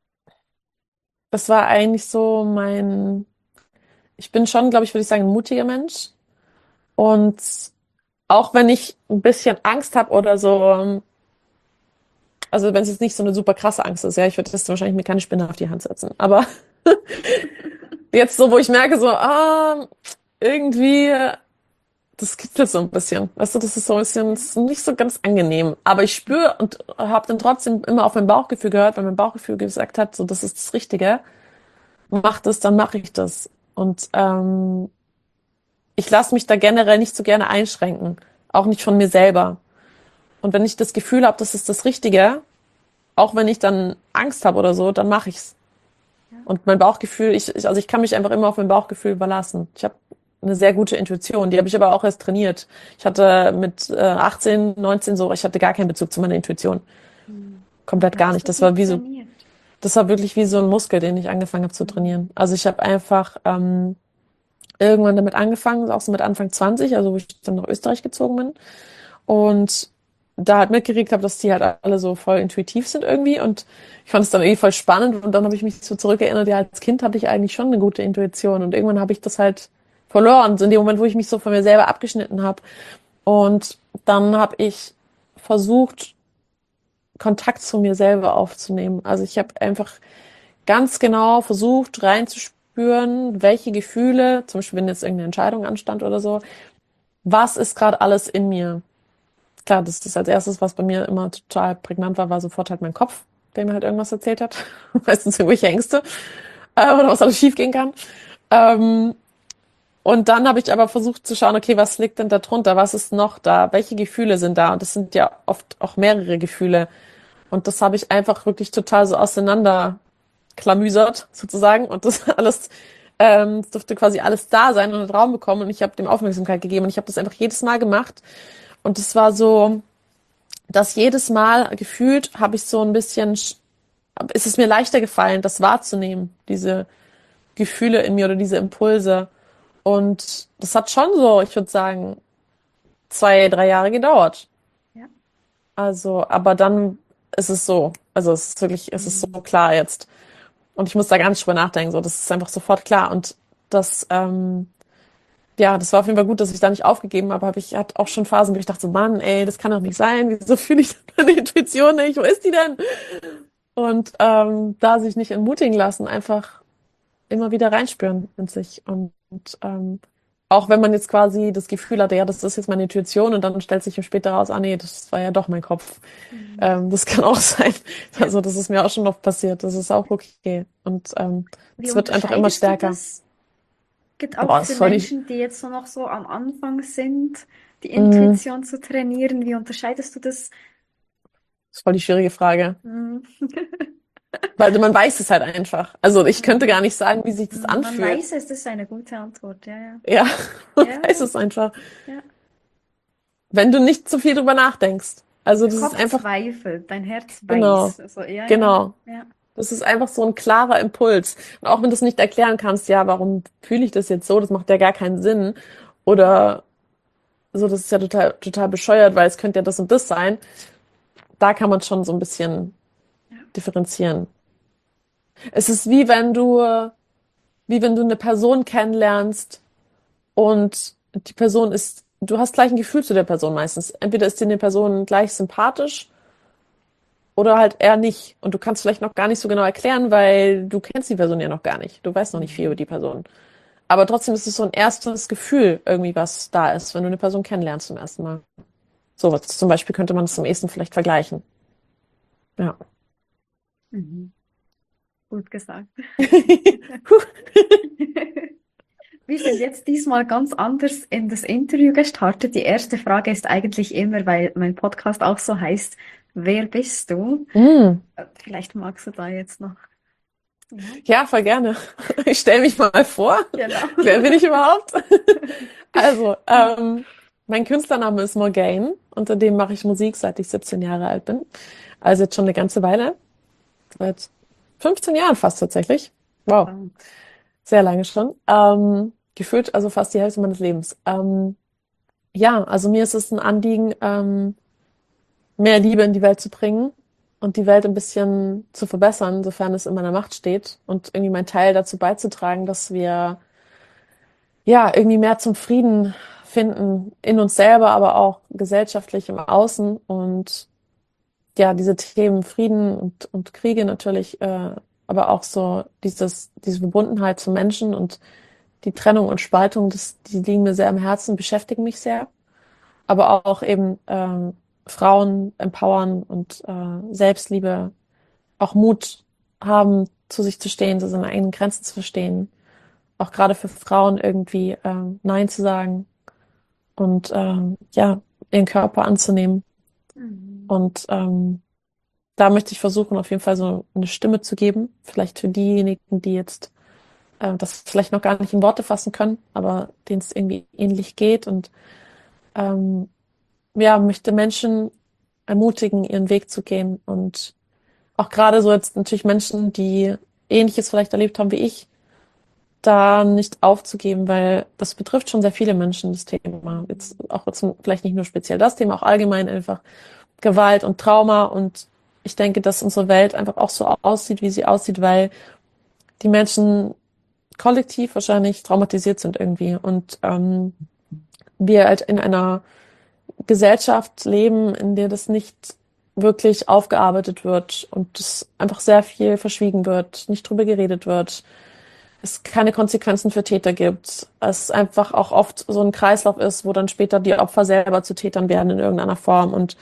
das war eigentlich so mein, ich bin schon, glaube ich, würde ich sagen, ein mutiger Mensch. Und auch wenn ich ein bisschen Angst habe oder so, also wenn es jetzt nicht so eine super krasse Angst ist, ja, ich würde jetzt wahrscheinlich mir keine Spinne auf die Hand setzen. Aber jetzt so, wo ich merke, so, ah, irgendwie, das kitzelt so ein bisschen. Weißt du, das ist so ein bisschen, das ist nicht so ganz angenehm. Aber ich spüre und habe dann trotzdem immer auf mein Bauchgefühl gehört, weil mein Bauchgefühl gesagt hat, so, das ist das Richtige. Mach das, dann mache ich das. Und ähm, ich lasse mich da generell nicht so gerne einschränken. Auch nicht von mir selber. Und wenn ich das Gefühl habe, das ist das Richtige, auch wenn ich dann Angst habe oder so, dann mache ich's. Ja. Und mein Bauchgefühl, ich, ich, also ich kann mich einfach immer auf mein Bauchgefühl verlassen. Ich habe eine sehr gute Intuition, die habe ich aber auch erst trainiert. Ich hatte mit äh, achtzehn, neunzehn so, ich hatte gar keinen Bezug zu meiner Intuition. Hm. Komplett Wie gar hast nicht. du Das die war wie so, trainiert? das war wirklich wie so ein Muskel, den ich angefangen habe zu Hm. trainieren. Also ich habe einfach ähm, irgendwann damit angefangen, auch so mit Anfang zwanzig, also wo ich dann nach Österreich gezogen bin. Und da halt mitgekriegt habe, dass die halt alle so voll intuitiv sind irgendwie. Und ich fand es dann irgendwie voll spannend. Und dann habe ich mich so zurückerinnert, ja, als Kind hatte ich eigentlich schon eine gute Intuition. Und irgendwann habe ich das halt verloren. So in dem Moment, wo ich mich so von mir selber abgeschnitten habe. Und dann habe ich versucht, Kontakt zu mir selber aufzunehmen. Also ich habe einfach ganz genau versucht, reinzuspüren, welche Gefühle, zum Beispiel wenn jetzt irgendeine Entscheidung anstand oder so, was ist gerade alles in mir? Klar, das ist als erstes, was bei mir immer total prägnant war, war sofort halt mein Kopf, der mir halt irgendwas erzählt hat. Meistens irgendwelche Ängste, äh, oder was alles schiefgehen kann. Ähm, und dann habe ich aber versucht zu schauen, okay, was liegt denn da drunter? Was ist noch da? Welche Gefühle sind da? Und das sind ja oft auch mehrere Gefühle. Und das habe ich einfach wirklich total so auseinanderklamüsert, sozusagen. Und das alles, ähm, es durfte quasi alles da sein und einen Raum bekommen. Und ich habe dem Aufmerksamkeit gegeben. Und ich habe das einfach jedes Mal gemacht. Und es war so, dass jedes Mal gefühlt habe ich so ein bisschen, ist es mir leichter gefallen, das wahrzunehmen, diese Gefühle in mir oder diese Impulse. Und das hat schon so, ich würde sagen, zwei, drei Jahre gedauert. Ja. Also, aber dann ist es so. Also es ist wirklich, es ist so Hm. klar jetzt. Und ich muss da gar nicht drüber nachdenken. So, das ist einfach sofort klar. Und das, ähm, ja, das war auf jeden Fall gut, dass ich da nicht aufgegeben habe. Aber ich hatte auch schon Phasen, wo ich dachte so, Mann, ey, das kann doch nicht sein. Wieso fühle ich meine Intuition nicht? Wo ist die denn? Und ähm, da sich nicht entmutigen lassen, einfach immer wieder reinspüren in sich. Und, und ähm, auch wenn man jetzt quasi das Gefühl hatte, ja, das ist jetzt meine Intuition und dann stellt sich später raus, ah nee, das war ja doch mein Kopf. Hm. Ähm, das kann auch sein. Ja. Also das ist mir auch schon oft passiert. Das ist auch okay. Und ähm, Wie es wird einfach immer unterscheidest du stärker. das? Geht auch Boah, für das ist voll die, Menschen, die jetzt so noch so am Anfang sind, die mh, Intuition zu trainieren. Wie unterscheidest du das? das ist voll die schwierige Frage. Hm. Weil man weiß es halt einfach. Also ich könnte Hm. gar nicht sagen, wie sich das Hm, Man anfühlt. weiß es, das ist eine gute Antwort. Ja, ja. Ja, man Ja, weiß es einfach. ja. Wenn du nicht zu viel drüber nachdenkst. Also Der das ist Kopf einfach, zweifelt, dein Herz genau, weiß. Also, ja, ja, genau. ja. Das ist einfach so ein klarer Impuls. Und auch wenn du es nicht erklären kannst, ja, warum fühle ich das jetzt so? Das macht ja gar keinen Sinn. Oder so, das ist ja total, total bescheuert, weil es könnte ja das und das sein. Da kann man schon so ein bisschen Ja. differenzieren. Es ist wie wenn du, wie wenn du eine Person kennenlernst und die Person ist, du hast gleich ein Gefühl zu der Person meistens. Entweder ist dir eine Person gleich sympathisch oder halt eher nicht. Und du kannst vielleicht noch gar nicht so genau erklären, weil du kennst die Person ja noch gar nicht. Du weißt noch nicht viel über Mhm. die Person. Aber trotzdem ist es so ein erstes Gefühl irgendwie, was da ist, wenn du eine Person kennenlernst zum ersten Mal. So was zum Beispiel könnte man das am ehesten vielleicht vergleichen. Ja. Mhm. Gut gesagt. Puh. Wir sind jetzt diesmal ganz anders in das Interview gestartet. Die erste Frage ist eigentlich immer, weil mein Podcast auch so heißt, wer bist du? Mm. Äh, Vielleicht magst du da jetzt noch. Ja, Ja, voll gerne. Ich stelle mich mal vor. genau. Wer bin ich überhaupt? Also, ähm, mein Künstlername ist Morgane. Unter dem mache ich Musik, seit ich siebzehn Jahre alt bin. Also jetzt schon eine ganze Weile. Seit fünfzehn Jahren fast tatsächlich. Wow, Wow. sehr lange schon. Ähm, gefühlt also fast die Hälfte meines Lebens. Ähm, ja, also mir ist es ein Anliegen, ähm, mehr Liebe in die Welt zu bringen und die Welt ein bisschen zu verbessern, sofern es in meiner Macht steht und irgendwie meinen Teil dazu beizutragen, dass wir ja irgendwie mehr zum Frieden finden in uns selber, aber auch gesellschaftlich im Außen und ja, diese Themen Frieden und, und Kriege natürlich, äh, aber auch so dieses, diese Verbundenheit zum Menschen und die Trennung und Spaltung, das, die liegen mir sehr am Herzen, beschäftigen mich sehr. Aber auch eben ähm, Frauen empowern und äh, Selbstliebe, auch Mut haben, zu sich zu stehen, zu seinen eigenen Grenzen zu verstehen. Auch gerade für Frauen irgendwie ähm, Nein zu sagen und ähm, ja, ihren Körper anzunehmen. Mhm. Und ähm, da möchte ich versuchen, auf jeden Fall so eine Stimme zu geben. Vielleicht für diejenigen, die jetzt äh, das vielleicht noch gar nicht in Worte fassen können, aber denen es irgendwie ähnlich geht. Und ähm, ja, möchte Menschen ermutigen, ihren Weg zu gehen. Und auch gerade so jetzt natürlich Menschen, die Ähnliches vielleicht erlebt haben wie ich, da nicht aufzugeben, weil das betrifft schon sehr viele Menschen, das Thema. Jetzt auch jetzt vielleicht nicht nur speziell das Thema, auch allgemein einfach Gewalt und Trauma. Und ich denke, dass unsere Welt einfach auch so aussieht, wie sie aussieht, weil die Menschen kollektiv wahrscheinlich traumatisiert sind irgendwie. Und ähm, wir halt in einer Gesellschaft leben, in der das nicht wirklich aufgearbeitet wird und es einfach sehr viel verschwiegen wird, nicht drüber geredet wird, es keine Konsequenzen für Täter gibt, es einfach auch oft so ein Kreislauf ist, wo dann später die Opfer selber zu Tätern werden in irgendeiner Form und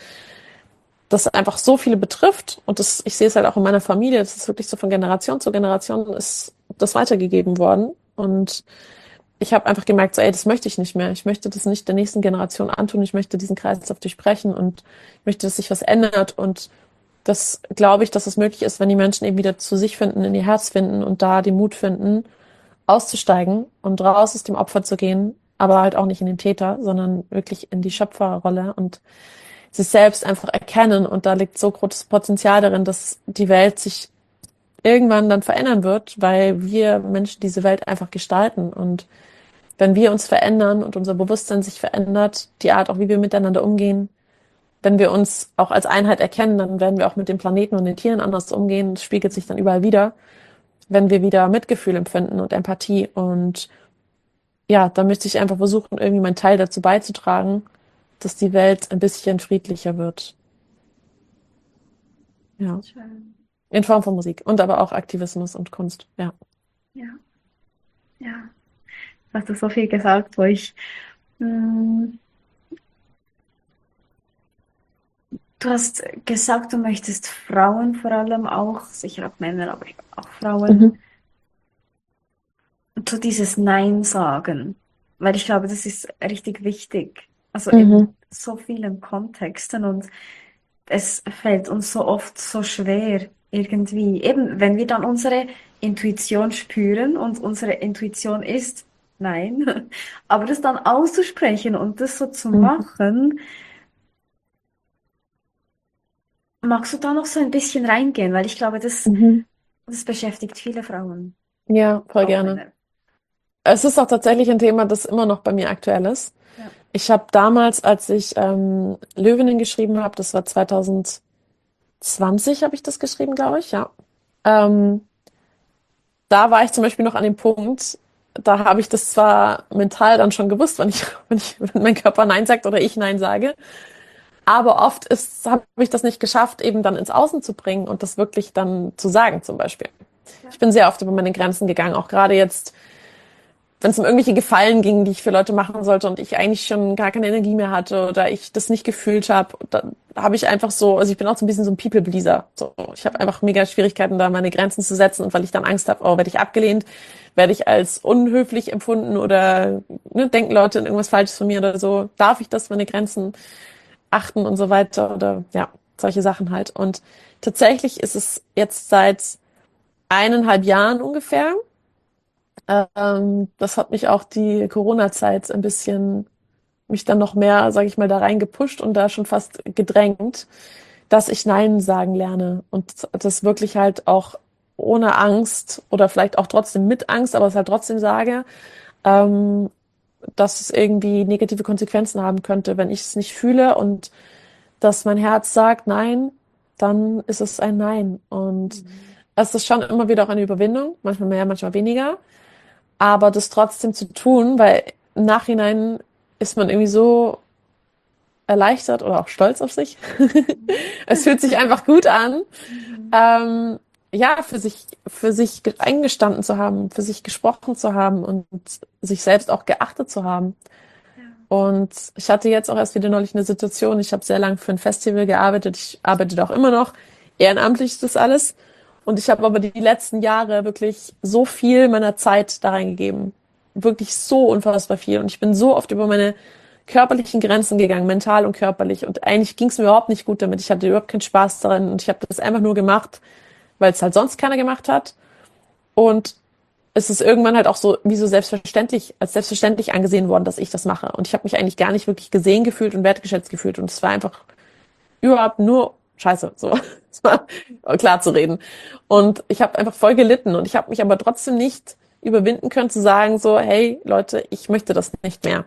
das einfach so viele betrifft und das, ich sehe es halt auch in meiner Familie, das ist wirklich so von Generation zu Generation ist das weitergegeben worden und ich habe einfach gemerkt, so, ey, das möchte ich nicht mehr. Ich möchte das nicht der nächsten Generation antun. Ich möchte diesen Kreislauf durchbrechen und ich möchte, dass sich was ändert. Und das glaube ich, dass es möglich ist, wenn die Menschen eben wieder zu sich finden, in ihr Herz finden und da den Mut finden, auszusteigen und raus aus dem Opfer zu gehen, aber halt auch nicht in den Täter, sondern wirklich in die Schöpferrolle und sich selbst einfach erkennen. Und da liegt so großes Potenzial darin, dass die Welt sich irgendwann dann verändern wird, weil wir Menschen diese Welt einfach gestalten und wenn wir uns verändern und unser Bewusstsein sich verändert, die Art auch, wie wir miteinander umgehen, wenn wir uns auch als Einheit erkennen, dann werden wir auch mit dem Planeten und den Tieren anders umgehen. Das spiegelt sich dann überall wieder, wenn wir wieder Mitgefühl empfinden und Empathie. Und ja, da möchte ich einfach versuchen, irgendwie meinen Teil dazu beizutragen, dass die Welt ein bisschen friedlicher wird. Ja, Schön. in Form von Musik und aber auch Aktivismus und Kunst. Ja. Ja, ja. Du hast so viel gesagt, wo ich, mm, du hast gesagt, du möchtest Frauen vor allem auch, sicher auch Männer, aber auch Frauen, Mhm. so dieses Nein sagen. Weil ich glaube, das ist richtig wichtig. Also in Mhm. so vielen Kontexten und es fällt uns so oft so schwer, irgendwie. Eben, wenn wir dann unsere Intuition spüren und unsere Intuition ist Nein, aber das dann auszusprechen und das so zu Mhm. machen, magst du da noch so ein bisschen reingehen? Weil ich glaube, das, Mhm. das beschäftigt viele Frauen, Ja, voll auch gerne. Männer. Es ist auch tatsächlich ein Thema, das immer noch bei mir aktuell ist. Ja. Ich habe damals, als ich ähm, Löwinnen geschrieben habe, das war zwanzig zwanzig, habe ich das geschrieben, glaube ich, ja. Ähm, da war ich zum Beispiel noch an dem Punkt, da habe ich das zwar mental dann schon gewusst, wenn ich, wenn ich, wenn mein Körper Nein sagt oder ich Nein sage, aber oft ist, habe ich das nicht geschafft, eben dann ins Außen zu bringen und das wirklich dann zu sagen, zum Beispiel. Ja. Ich bin sehr oft über meine Grenzen gegangen, auch gerade jetzt, wenn es um irgendwelche Gefallen ging, die ich für Leute machen sollte und ich eigentlich schon gar keine Energie mehr hatte oder ich das nicht gefühlt habe, da habe ich einfach so, also ich bin auch so ein bisschen so ein People-Pleaser. So, ich habe einfach mega Schwierigkeiten, da meine Grenzen zu setzen und weil ich dann Angst habe, oh, werde ich abgelehnt, werde ich als unhöflich empfunden oder ne, denken Leute irgendwas Falsches von mir oder so, darf ich das, meine Grenzen achten und so weiter oder ja, solche Sachen halt. Und tatsächlich ist es jetzt seit eineinhalb Jahren ungefähr. Ähm, das hat mich auch die Corona-Zeit ein bisschen, mich dann noch mehr, sage ich mal, da rein gepusht und da schon fast gedrängt, dass ich Nein sagen lerne und das wirklich halt auch ohne Angst oder vielleicht auch trotzdem mit Angst, aber es halt trotzdem sage, ähm, dass es irgendwie negative Konsequenzen haben könnte, wenn ich es nicht fühle und dass mein Herz sagt Nein, dann ist es ein Nein. Und Mhm. es ist schon immer wieder auch eine Überwindung, manchmal mehr, manchmal weniger, aber das trotzdem zu tun, weil im Nachhinein ist man irgendwie so erleichtert oder auch stolz auf sich. Es fühlt sich einfach gut an, Mhm. ähm, ja, für sich, für sich ge- eingestanden zu haben, für sich gesprochen zu haben und sich selbst auch geachtet zu haben. Ja. Und ich hatte jetzt auch erst wieder neulich eine Situation, ich habe sehr lange für ein Festival gearbeitet, ich arbeite auch immer noch, ehrenamtlich ist das alles. Und ich habe aber die letzten Jahre wirklich so viel meiner Zeit da reingegeben. Wirklich so unfassbar viel. Und ich bin so oft über meine körperlichen Grenzen gegangen, mental und körperlich. Und eigentlich ging es mir überhaupt nicht gut damit. Ich hatte überhaupt keinen Spaß daran. Und ich habe das einfach nur gemacht, weil es halt sonst keiner gemacht hat. Und es ist irgendwann halt auch so wie so selbstverständlich, als selbstverständlich angesehen worden, dass ich das mache. Und ich habe mich eigentlich gar nicht wirklich gesehen gefühlt und wertgeschätzt gefühlt. Und es war einfach überhaupt nur Scheiße, so, das war klar zu reden. Und ich habe einfach voll gelitten und ich habe mich aber trotzdem nicht überwinden können zu sagen so, hey Leute, ich möchte das nicht mehr.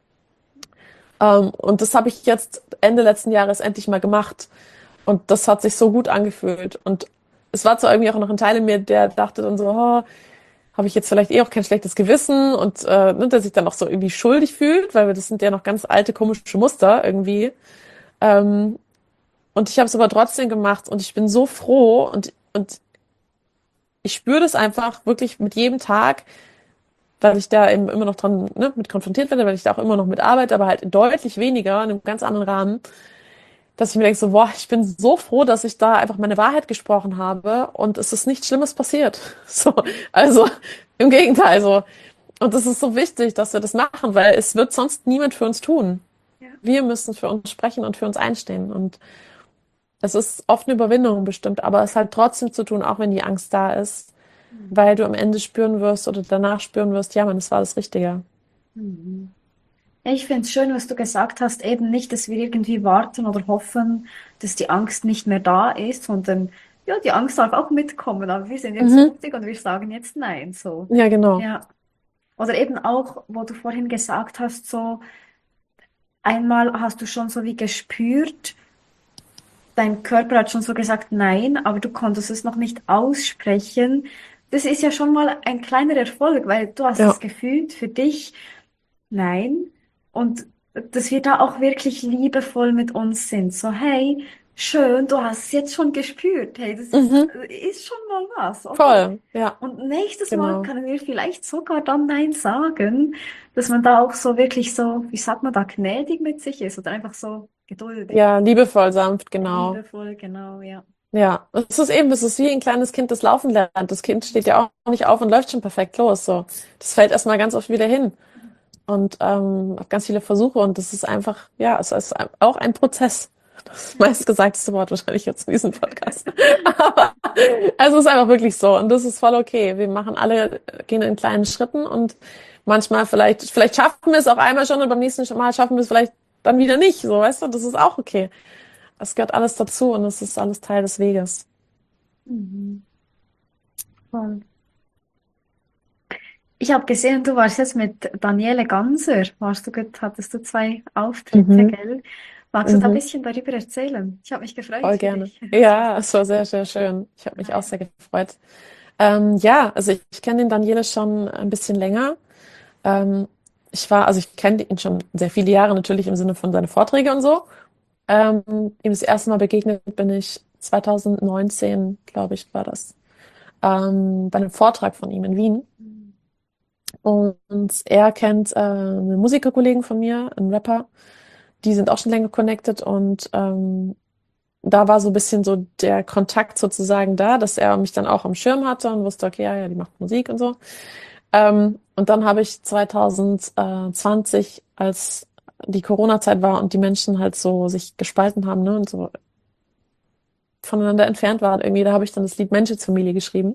Ähm, und das habe ich jetzt Ende letzten Jahres endlich mal gemacht. Und das hat sich so gut angefühlt. Und es war zwar irgendwie auch noch ein Teil in mir, der dachte dann so, oh, habe ich jetzt vielleicht eh auch kein schlechtes Gewissen und äh, ne, der sich dann auch so irgendwie schuldig fühlt, weil wir, das sind ja noch ganz alte komische Muster irgendwie. Ähm, und ich habe es aber trotzdem gemacht und ich bin so froh und und ich spüre das einfach wirklich mit jedem Tag, weil ich da eben immer noch dran ne, mit konfrontiert werde, weil ich da auch immer noch mit arbeite, aber halt deutlich weniger, in einem ganz anderen Rahmen, dass ich mir denke so, boah, ich bin so froh, dass ich da einfach meine Wahrheit gesprochen habe und es ist nichts Schlimmes passiert. So, also im Gegenteil, so. Und es ist so wichtig, dass wir das machen, weil es wird sonst niemand für uns tun. Ja. Wir müssen für uns sprechen und für uns einstehen. Und es ist oft eine Überwindung bestimmt, aber es halt trotzdem zu tun, auch wenn die Angst da ist, weil du am Ende spüren wirst oder danach spüren wirst, ja, Mann, das war das Richtige. Mhm. Ja, ich finde es schön, was du gesagt hast, eben nicht, dass wir irgendwie warten oder hoffen, dass die Angst nicht mehr da ist, sondern ja, die Angst darf auch mitkommen, aber wir sind jetzt Mhm. mutig und wir sagen jetzt nein, so. Ja, genau. Ja. Oder eben auch, wo du vorhin gesagt hast, so einmal hast du schon so wie gespürt, dein Körper hat schon so gesagt nein, aber du konntest es noch nicht aussprechen. Das ist ja schon mal ein kleiner Erfolg, weil du hast es Ja. gefühlt für dich. Nein. Und dass wir da auch wirklich liebevoll mit uns sind. So, hey, schön, du hast es jetzt schon gespürt. Hey, das ist, Mhm. ist schon mal was, oder? Voll. Ja, Und nächstes Mal genau. können wir vielleicht sogar dann Nein sagen, dass man da auch so wirklich so, wie sagt man da, gnädig mit sich ist oder einfach so geduldig. Ja, liebevoll, sanft, genau. Liebevoll, genau, ja. Ja, es ist eben, es ist wie ein kleines Kind, das laufen lernt. Das Kind steht ja auch nicht auf und läuft schon perfekt los. So, das fällt erstmal ganz oft wieder hin und ähm, auf ganz viele Versuche und das ist einfach, ja, es ist auch ein Prozess. Das meistgesagteste Wort wahrscheinlich jetzt in diesem Podcast. Aber also es ist einfach wirklich so und das ist voll okay. Wir machen alle, gehen in kleinen Schritten und manchmal vielleicht, vielleicht schaffen wir es auch einmal schon und beim nächsten Mal schaffen wir es vielleicht dann wieder nicht. So, weißt du, das ist auch okay. Es gehört alles dazu und es ist alles Teil des Weges. Mhm. Voll. Ich habe gesehen, du warst jetzt mit Daniele Ganser, warst du gut, hattest du zwei Auftritte, Mhm, gell? Magst du da ein mhm, bisschen darüber erzählen? Ich habe mich gefreut voll für gerne. dich. Das war Ja, es war sehr, sehr schön. Ich habe mich auch geil. sehr gefreut. Ähm, ja, also ich, ich kenne den Daniele schon ein bisschen länger. Ähm, ich war, also ich kenne ihn schon sehr viele Jahre natürlich im Sinne von seinen Vorträgen und so. Ähm, ihm das erste Mal begegnet bin ich zwanzig neunzehn, glaube ich, war das, ähm, bei einem Vortrag von ihm in Wien. Und er kennt äh, einen Musikerkollegen von mir, einen Rapper. Die sind auch schon länger connected und ähm, da war so ein bisschen so der Kontakt sozusagen da, dass er mich dann auch am Schirm hatte und wusste, okay, ja, ja, die macht Musik und so. Ähm, und dann habe ich zwanzig zwanzig, als die Corona-Zeit war und die Menschen halt so sich gespalten haben, ne, und so voneinander entfernt waren irgendwie, da habe ich dann das Lied Menschheitsfamilie geschrieben,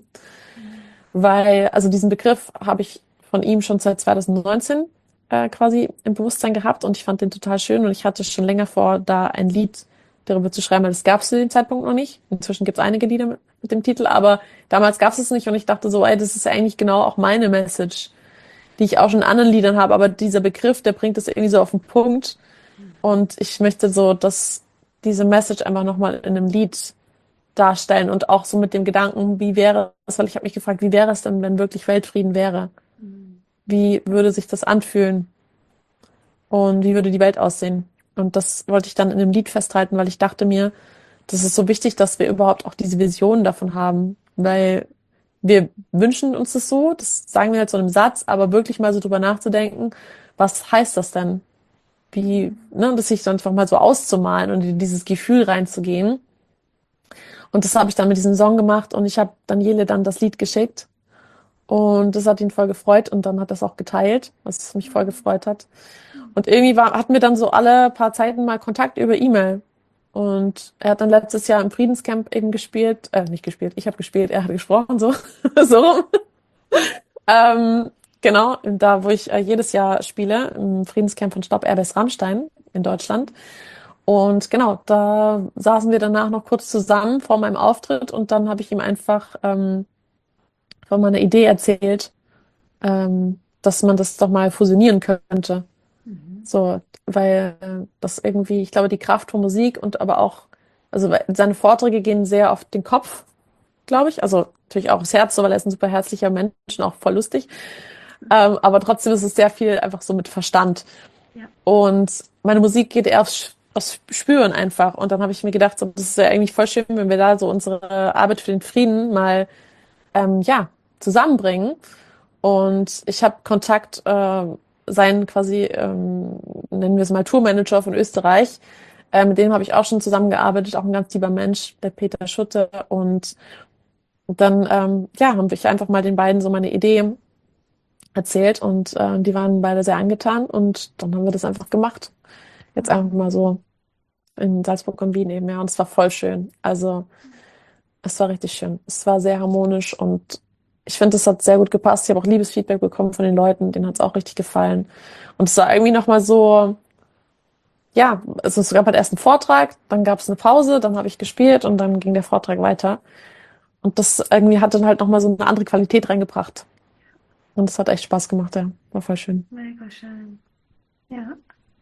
weil, also diesen Begriff habe ich von ihm schon seit zwanzig neunzehn äh, quasi im Bewusstsein gehabt und ich fand den total schön und ich hatte schon länger vor, da ein Lied darüber zu schreiben, weil das gab es zu dem Zeitpunkt noch nicht. Inzwischen gibt es einige Lieder mit, mit dem Titel, aber damals gab es es nicht und ich dachte so, ey, das ist ja eigentlich genau auch meine Message, die ich auch schon in anderen Liedern habe, aber dieser Begriff, der bringt es irgendwie so auf den Punkt und ich möchte so, dass diese Message einfach nochmal in einem Lied darstellen und auch so mit dem Gedanken, wie wäre es, weil ich habe mich gefragt, wie wäre es denn, wenn wirklich Weltfrieden wäre? Wie würde sich das anfühlen und wie würde die Welt aussehen? Und das wollte ich dann in einem Lied festhalten, weil ich dachte mir, das ist so wichtig, dass wir überhaupt auch diese Vision davon haben, weil wir wünschen uns das so, das sagen wir halt so in einem Satz, aber wirklich mal so drüber nachzudenken, was heißt das denn? Wie, ne, das sich dann einfach mal so auszumalen und in dieses Gefühl reinzugehen. Und das habe ich dann mit diesem Song gemacht und ich habe Daniele dann das Lied geschickt und das hat ihn voll gefreut und dann hat er es auch geteilt, was mich voll gefreut hat. Und irgendwie war, hatten wir dann so alle paar Zeiten mal Kontakt über E-Mail. Und er hat dann letztes Jahr im Friedenscamp eben gespielt, äh, nicht gespielt, ich habe gespielt, er hat gesprochen, so, so rum. Ähm, genau, da wo ich äh, jedes Jahr spiele, im Friedenscamp von Stop Airbus Rammstein in Deutschland. Und genau, da saßen wir danach noch kurz zusammen vor meinem Auftritt und dann habe ich ihm einfach ähm, von meiner Idee erzählt, ähm, dass man das doch mal fusionieren könnte. Mhm. So, weil äh, das irgendwie, ich glaube, die Kraft von Musik und aber auch, also weil seine Vorträge gehen sehr auf den Kopf, glaube ich. Also natürlich auch das Herz, so, weil er ist ein super herzlicher Mensch und auch voll lustig. Ähm, aber trotzdem ist es sehr viel einfach so mit Verstand. Ja. Und meine Musik geht eher aufs, aufs Spüren einfach. Und dann habe ich mir gedacht, so, das ist ja eigentlich voll schön, wenn wir da so unsere Arbeit für den Frieden mal ähm, ja, zusammenbringen. Und ich habe Kontakt, äh, sein quasi, ähm, nennen wir es mal Tourmanager von Österreich. Äh, mit dem habe ich auch schon zusammengearbeitet, auch ein ganz lieber Mensch, der Peter Schutte. Und dann, ähm, ja, haben wir einfach mal den beiden so meine Idee erzählt und äh, die waren beide sehr angetan und dann haben wir das einfach gemacht. Jetzt einfach mal so in Salzburg und Wien eben, ja, und es war voll schön. Also es war richtig schön. Es war sehr harmonisch und ich finde, es hat sehr gut gepasst. Ich habe auch Liebesfeedback bekommen von den Leuten, denen hat es auch richtig gefallen. Und es war irgendwie nochmal so, ja, also es gab halt erst einen Vortrag, dann gab es eine Pause, dann habe ich gespielt und dann ging der Vortrag weiter. Und das irgendwie hat dann halt nochmal so eine andere Qualität reingebracht. Und es hat echt Spaß gemacht, ja. War voll schön. Mega schön. Ja.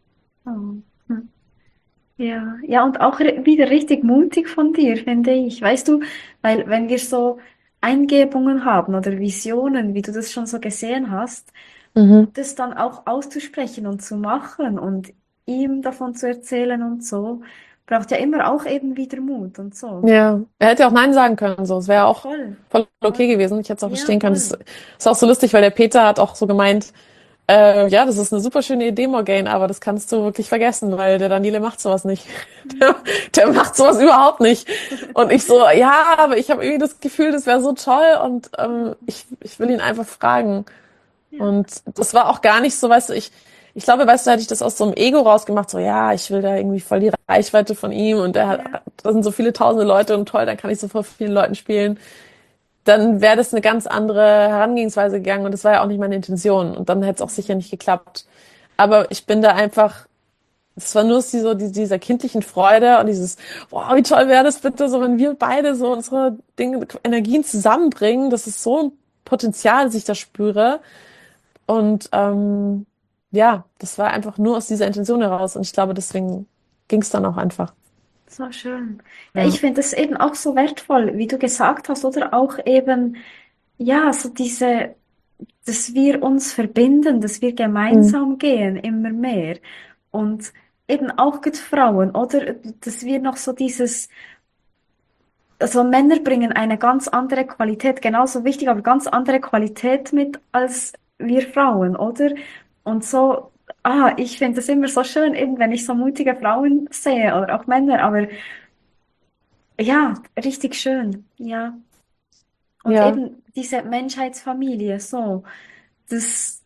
Oh. Hm. Ja, ja, und auch ri- wieder richtig mutig von dir, finde ich. Weißt du, weil wenn wir so Eingebungen haben oder Visionen, wie du das schon so gesehen hast, Mhm. das dann auch auszusprechen und zu machen und ihm davon zu erzählen und so, braucht ja immer auch eben wieder Mut und so. Ja, er hätte ja auch Nein sagen können, so. Es wäre auch Voll, voll voll. okay gewesen. Ich hätte es auch Ja, verstehen können. Das voll. ist auch so lustig, weil der Peter hat auch so gemeint, äh, ja, das ist eine super schöne Idee, Morgane, aber das kannst du wirklich vergessen, weil der Daniele macht sowas nicht. Der, der macht sowas überhaupt nicht. Und ich so, ja, aber ich habe irgendwie das Gefühl, das wäre so toll und ähm, ich, ich will ihn einfach fragen. Ja, Und das war auch gar nicht so, weißt du, ich, ich glaube, weißt du, hätte ich das aus so einem Ego rausgemacht, so, ja, ich will da irgendwie voll die Reichweite von ihm und er hat, ja, da sind so viele tausende Leute und toll, dann kann ich so vor vielen Leuten spielen. Dann wäre das eine ganz andere Herangehensweise gegangen und das war ja auch nicht meine Intention und dann hätte es auch sicher nicht geklappt. Aber ich bin da einfach, es war nur so die, dieser kindlichen Freude und dieses, wow, wie toll wäre das bitte, so wenn wir beide so unsere Dinge, Energien zusammenbringen, das ist so ein Potenzial, das ich da spüre. Und ähm, ja, das war einfach nur aus dieser Intention heraus. Und ich glaube, deswegen ging es dann auch einfach. so schön. Ja, Ja. ich finde das eben auch so wertvoll, wie du gesagt hast, oder auch eben. ja, so diese, dass wir uns verbinden, dass wir Mhm. gemeinsam gehen, immer mehr. Und eben auch mit Frauen, oder? Dass wir noch so dieses, also Männer bringen eine ganz andere Qualität, genauso wichtig, aber ganz andere Qualität mit als wir Frauen, oder? Und so, ah, ich finde es immer so schön, eben wenn ich so mutige Frauen sehe oder auch Männer, aber ja, richtig schön, ja. Und Ja. eben diese Menschheitsfamilie, so, das,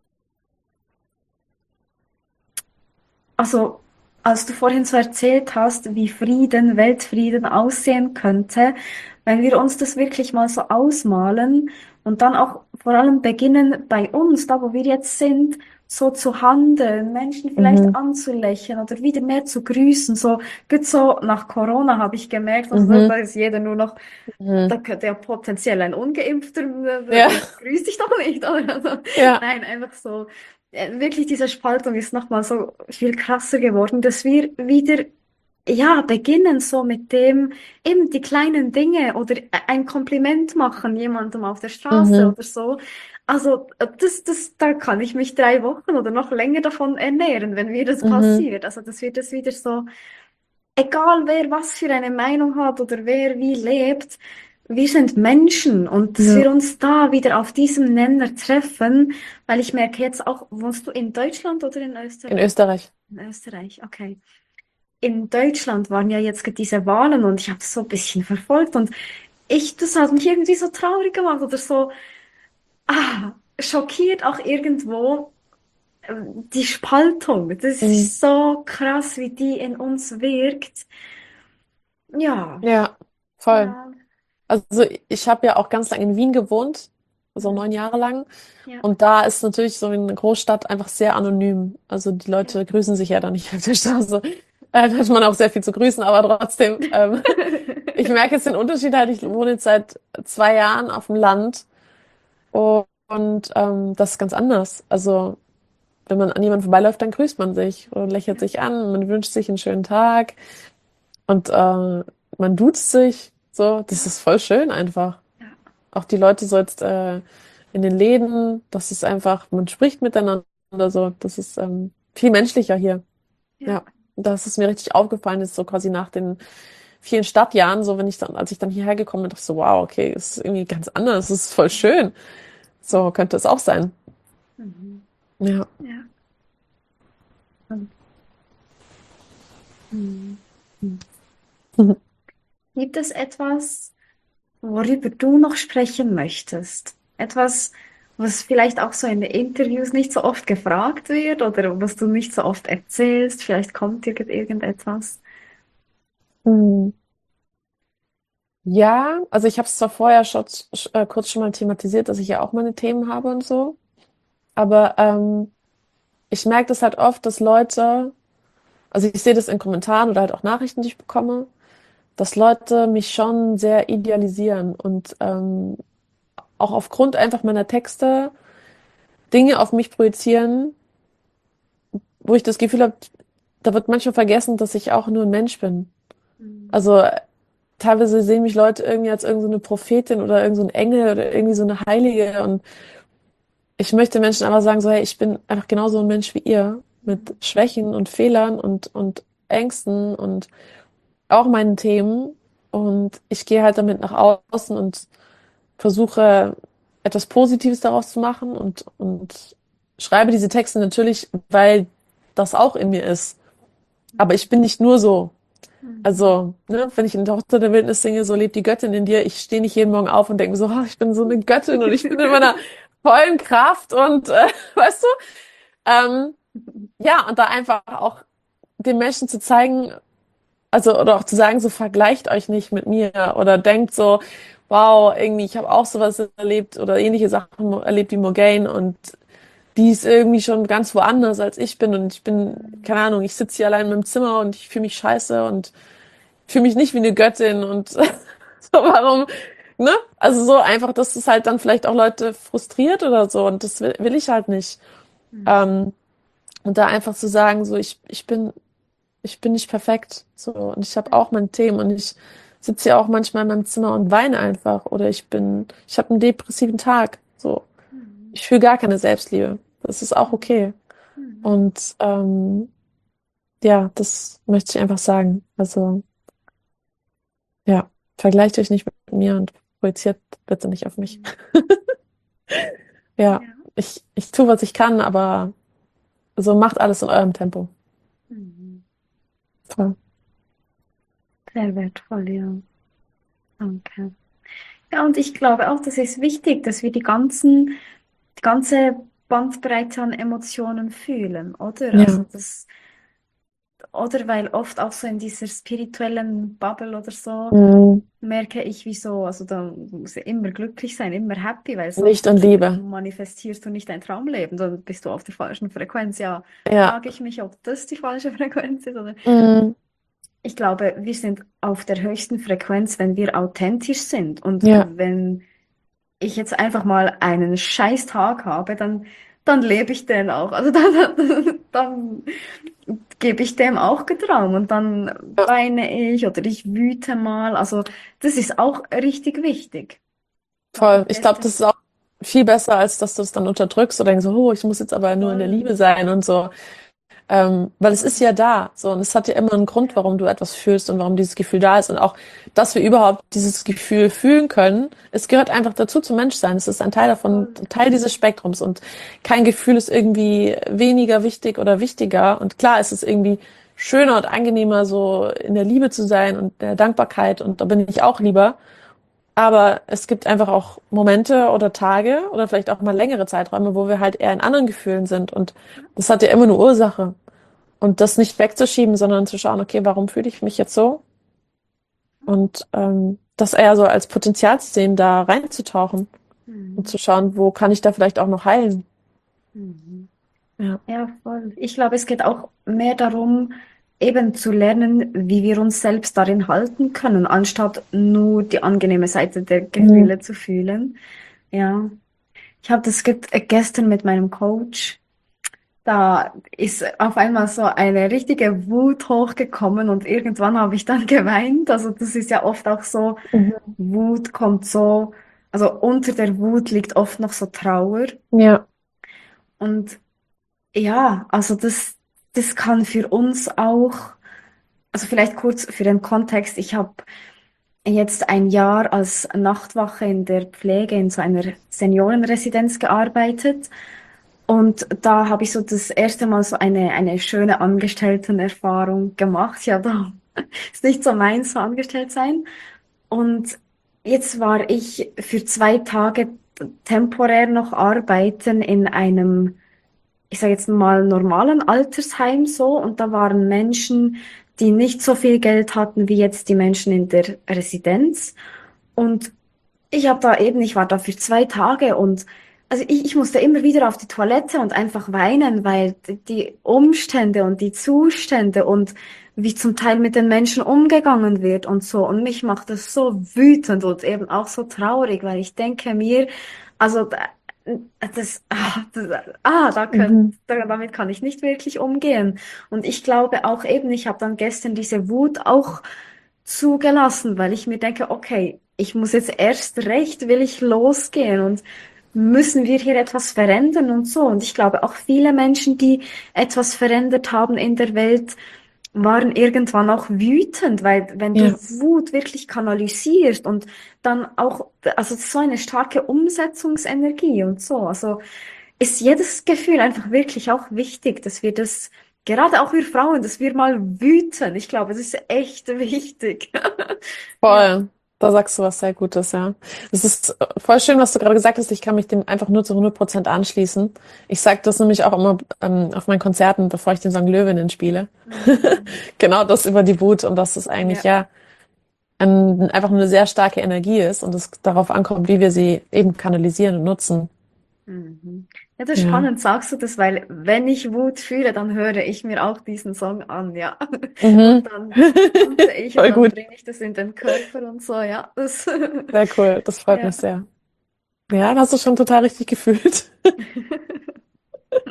also, als du vorhin so erzählt hast, wie Frieden, Weltfrieden aussehen könnte, wenn wir uns das wirklich mal so ausmalen und dann auch vor allem beginnen bei uns, da wo wir jetzt sind, so zu handeln, Menschen vielleicht Mhm. anzulächeln oder wieder mehr zu grüßen. So, gut so nach Corona habe ich gemerkt, also da Mhm. da ist jeder nur noch, da Mhm. könnte ja potenziell ein Ungeimpfter, Ja. äh, grüß dich doch nicht, oder? Also, Ja. nein, einfach so äh, wirklich diese Spaltung ist nochmal so viel krasser geworden, dass wir wieder, ja, beginnen so mit dem, eben die kleinen Dinge oder ein Kompliment machen jemandem auf der Straße Mhm. oder so. Also, äh, das, das, da kann ich mich drei Wochen oder noch länger davon ernähren, wenn mir das Mhm. passiert. Also, dass wir das wieder so, egal wer was für eine Meinung hat oder wer wie lebt, wir sind Menschen und dass Ja. wir uns da wieder auf diesem Nenner treffen, weil ich merke jetzt auch, wohnst du in Deutschland oder in In Österreich? Österreich. In Österreich, okay. In Deutschland waren ja jetzt gerade diese Wahlen und ich habe es so ein bisschen verfolgt und ich, das hat mich irgendwie so traurig gemacht oder so, ah, schockiert auch irgendwo. ähm, Die Spaltung, das Mhm. ist so krass, wie die in uns wirkt. Ja, Ja, voll. ja. Also ich habe ja auch ganz lange in Wien gewohnt, so Mhm. neun Jahre lang. Ja, Und da ist natürlich so eine Großstadt einfach sehr anonym. Also die ja. Leute grüßen sich ja da nicht auf der Straße. Äh, da hat man auch sehr viel zu grüßen, aber trotzdem. Ähm, ich merke jetzt den Unterschied halt. Ich wohne jetzt seit zwei Jahren auf dem Land und, und ähm, das ist ganz anders. Also wenn man an jemanden vorbeiläuft, dann grüßt man sich und lächelt Ja, sich an, man wünscht sich einen schönen Tag und äh, man duzt sich. So, das ja, ist voll schön einfach. ja, Auch die Leute so jetzt äh, in den Läden, das ist einfach, man spricht miteinander so, das ist ähm, viel menschlicher hier. ja. Ja, das ist mir richtig aufgefallen, ist so quasi nach den vielen Stadtjahren, so wenn ich dann, als ich dann hierher gekommen bin, dachte ich so, wow, okay, es ist irgendwie ganz anders, es ist voll schön. So könnte es auch sein. Mhm. Ja. Ja. Und, mhm. Gibt es etwas, worüber du noch sprechen möchtest? Etwas, was vielleicht auch so in den Interviews nicht so oft gefragt wird oder was du nicht so oft erzählst? Vielleicht kommt dir irgendetwas. Hm. Ja, also ich habe es zwar vorher schon, sch- äh, kurz schon mal thematisiert, dass ich ja auch meine Themen habe und so, aber ähm, ich merke das halt oft, dass Leute, also ich sehe das in Kommentaren oder halt auch Nachrichten, die ich bekomme, dass Leute mich schon sehr idealisieren und ähm, auch aufgrund einfach meiner Texte Dinge auf mich projizieren, wo ich das Gefühl habe, da wird manchmal vergessen, dass ich auch nur ein Mensch bin. Mhm. Also teilweise sehen mich Leute irgendwie als irgend so eine Prophetin oder irgend so ein Engel oder irgendwie so eine Heilige und ich möchte Menschen einfach sagen, so, hey, ich bin einfach genauso ein Mensch wie ihr, mit Mhm. Schwächen und Fehlern und, und Ängsten und auch meinen Themen. Und ich gehe halt damit nach außen und versuche etwas Positives daraus zu machen und, und schreibe diese Texte natürlich, weil das auch in mir ist. Aber ich bin nicht nur so. Mhm. Also, ne, wenn ich in Tochter der Wildnis singe, so lebt die Göttin in dir, ich stehe nicht jeden Morgen auf und denke mir so, oh, ich bin so eine Göttin und ich bin in meiner vollen Kraft und äh, weißt du? Ähm, ja, und da einfach auch den Menschen zu zeigen, also oder auch zu sagen, so vergleicht euch nicht mit mir oder denkt so, wow, irgendwie, ich habe auch sowas erlebt oder ähnliche Sachen erlebt wie Morgane und die ist irgendwie schon ganz woanders als ich bin und ich bin, keine Ahnung, ich sitze hier allein in meinem Zimmer und ich fühle mich scheiße und fühle mich nicht wie eine Göttin und so, warum, ne? Also so einfach, dass es halt dann vielleicht auch Leute frustriert oder so und das will, will ich halt nicht. Mhm. Ähm, und da einfach zu sagen, so ich, ich bin, ich bin nicht perfekt, so und ich habe auch meine Themen und ich sitze ja auch manchmal in meinem Zimmer und weine einfach oder ich bin, ich habe einen depressiven Tag. So, Mhm. ich fühle gar keine Selbstliebe. Das ist auch Mhm. okay. Mhm. Und ähm, ja, das möchte ich einfach sagen. Also ja, vergleicht euch nicht mit mir und projiziert bitte nicht auf mich. Mhm. Ja, Ja. ich, ich tue, was ich kann, aber so macht alles in eurem Tempo. Mhm. Voll. Sehr wertvoll, ja. Danke. Ja, und ich glaube auch, das ist wichtig, dass wir die ganzen, die ganze Bandbreite an Emotionen fühlen, oder? Also Ja. das, oder weil oft auch so in dieser spirituellen Bubble oder so Mhm. merke ich, wieso, also da muss ja immer glücklich sein, immer happy, weil Licht sonst und Liebe. manifestierst du nicht dein Traumleben, dann bist du auf der falschen Frequenz. Ja, Ja. frage ich mich, ob das die falsche Frequenz ist oder. Mhm. Ich glaube, wir sind auf der höchsten Frequenz, wenn wir authentisch sind. Und Ja, wenn ich jetzt einfach mal einen scheiß Tag habe, dann, dann lebe ich den auch. Also dann, dann, dann gebe ich dem auch Raum und dann ja, weine ich oder ich wüte mal. Also das ist auch richtig wichtig. Ich habe voll. auch Ich glaube, das gestern. ist auch viel besser, als dass du es dann unterdrückst oder denkst, so, oh, ich muss jetzt aber nur in der Voll, Liebe sein und so. Ähm, weil es ist voll. ja da. So, und es hat ja immer einen Grund, Ja, warum du etwas fühlst und warum dieses Gefühl da ist. Und auch, dass wir überhaupt dieses Gefühl fühlen können, es gehört einfach dazu zum Menschsein. Es ist ein Teil davon, voll. ein Teil dieses Spektrums. Und kein Gefühl ist irgendwie weniger wichtig oder wichtiger. Und klar, es ist irgendwie schöner und angenehmer, so in der Liebe zu sein und der Dankbarkeit. Und da bin ich auch lieber. Aber es gibt einfach auch Momente oder Tage oder vielleicht auch mal längere Zeiträume, wo wir halt eher in anderen Gefühlen sind. Und das hat ja immer eine Ursache. Und das nicht wegzuschieben, sondern zu schauen, okay, warum fühle ich mich jetzt so? Und ähm, das eher so als Potenzial zu sehen, da reinzutauchen und Mhm. zu schauen, wo kann ich da vielleicht auch noch heilen. Mhm. Ja. Ja, voll. Ich glaube, es geht auch mehr darum, eben zu lernen, wie wir uns selbst darin halten können, anstatt nur die angenehme Seite der Mhm. Gefühle zu fühlen. Ja, ich habe das ge äh, gestern mit meinem Coach. Da ist auf einmal so eine richtige Wut hochgekommen und irgendwann habe ich dann geweint. Also das ist ja oft auch so, Mhm. Wut kommt so, also unter der Wut liegt oft noch so Trauer. Ja. Und ja, also das, das kann für uns auch, also vielleicht kurz für den Kontext, ich habe jetzt ein Jahr als Nachtwache in der Pflege in so einer Seniorenresidenz gearbeitet und da habe ich so das erste Mal so eine, eine schöne Angestelltenerfahrung gemacht. Ja, da ist nicht so meins, so angestellt sein. Und jetzt war ich für zwei Tage temporär noch arbeiten in einem, ich sage jetzt mal, normalen Altersheim so. Und da waren Menschen, die nicht so viel Geld hatten wie jetzt die Menschen in der Residenz. Und ich habe da eben, ich war da für zwei Tage und also ich, ich musste immer wieder auf die Toilette und einfach weinen, weil d- die Umstände und die Zustände und wie zum Teil mit den Menschen umgegangen wird und so. Und mich macht das so wütend und eben auch so traurig, weil ich denke mir, also da- das, ah, das, ah da könnt, Mhm. da, damit kann ich nicht wirklich umgehen. Und ich glaube auch eben, ich habe dann gestern diese Wut auch zugelassen, weil ich mir denke, okay, ich muss jetzt erst recht, will ich losgehen und müssen wir hier etwas verändern und so. Und ich glaube, auch viele Menschen, die etwas verändert haben in der Welt, waren irgendwann auch wütend, weil wenn du Ja. Wut wirklich kanalisierst und dann auch, also so eine starke Umsetzungsenergie und so, also ist jedes Gefühl einfach wirklich auch wichtig, dass wir das, gerade auch wir Frauen, dass wir mal wüten. Ich glaube, das ist echt wichtig. Ja. Voll. Da sagst du was sehr Gutes, ja. Es ist äh, voll schön, was du gerade gesagt hast. Ich kann mich dem einfach nur zu hundert Prozent anschließen. Ich sage das nämlich auch immer ähm, auf meinen Konzerten, bevor ich den Song Löwinnen spiele. Mhm. Genau das über die Wut und dass es eigentlich Ja. ja ein, einfach eine sehr starke Energie ist und es darauf ankommt, wie wir sie eben kanalisieren und nutzen. Mhm. Ja, das ist Ja. spannend, sagst du das, weil wenn ich Wut fühle, dann höre ich mir auch diesen Song an, ja. Und Mhm. dann tanze ich und Voll dann gut. bringe ich das in den Körper und so, ja. Das, Sehr cool. Das freut ja. mich sehr. Ja, dann hast du schon total richtig gefühlt.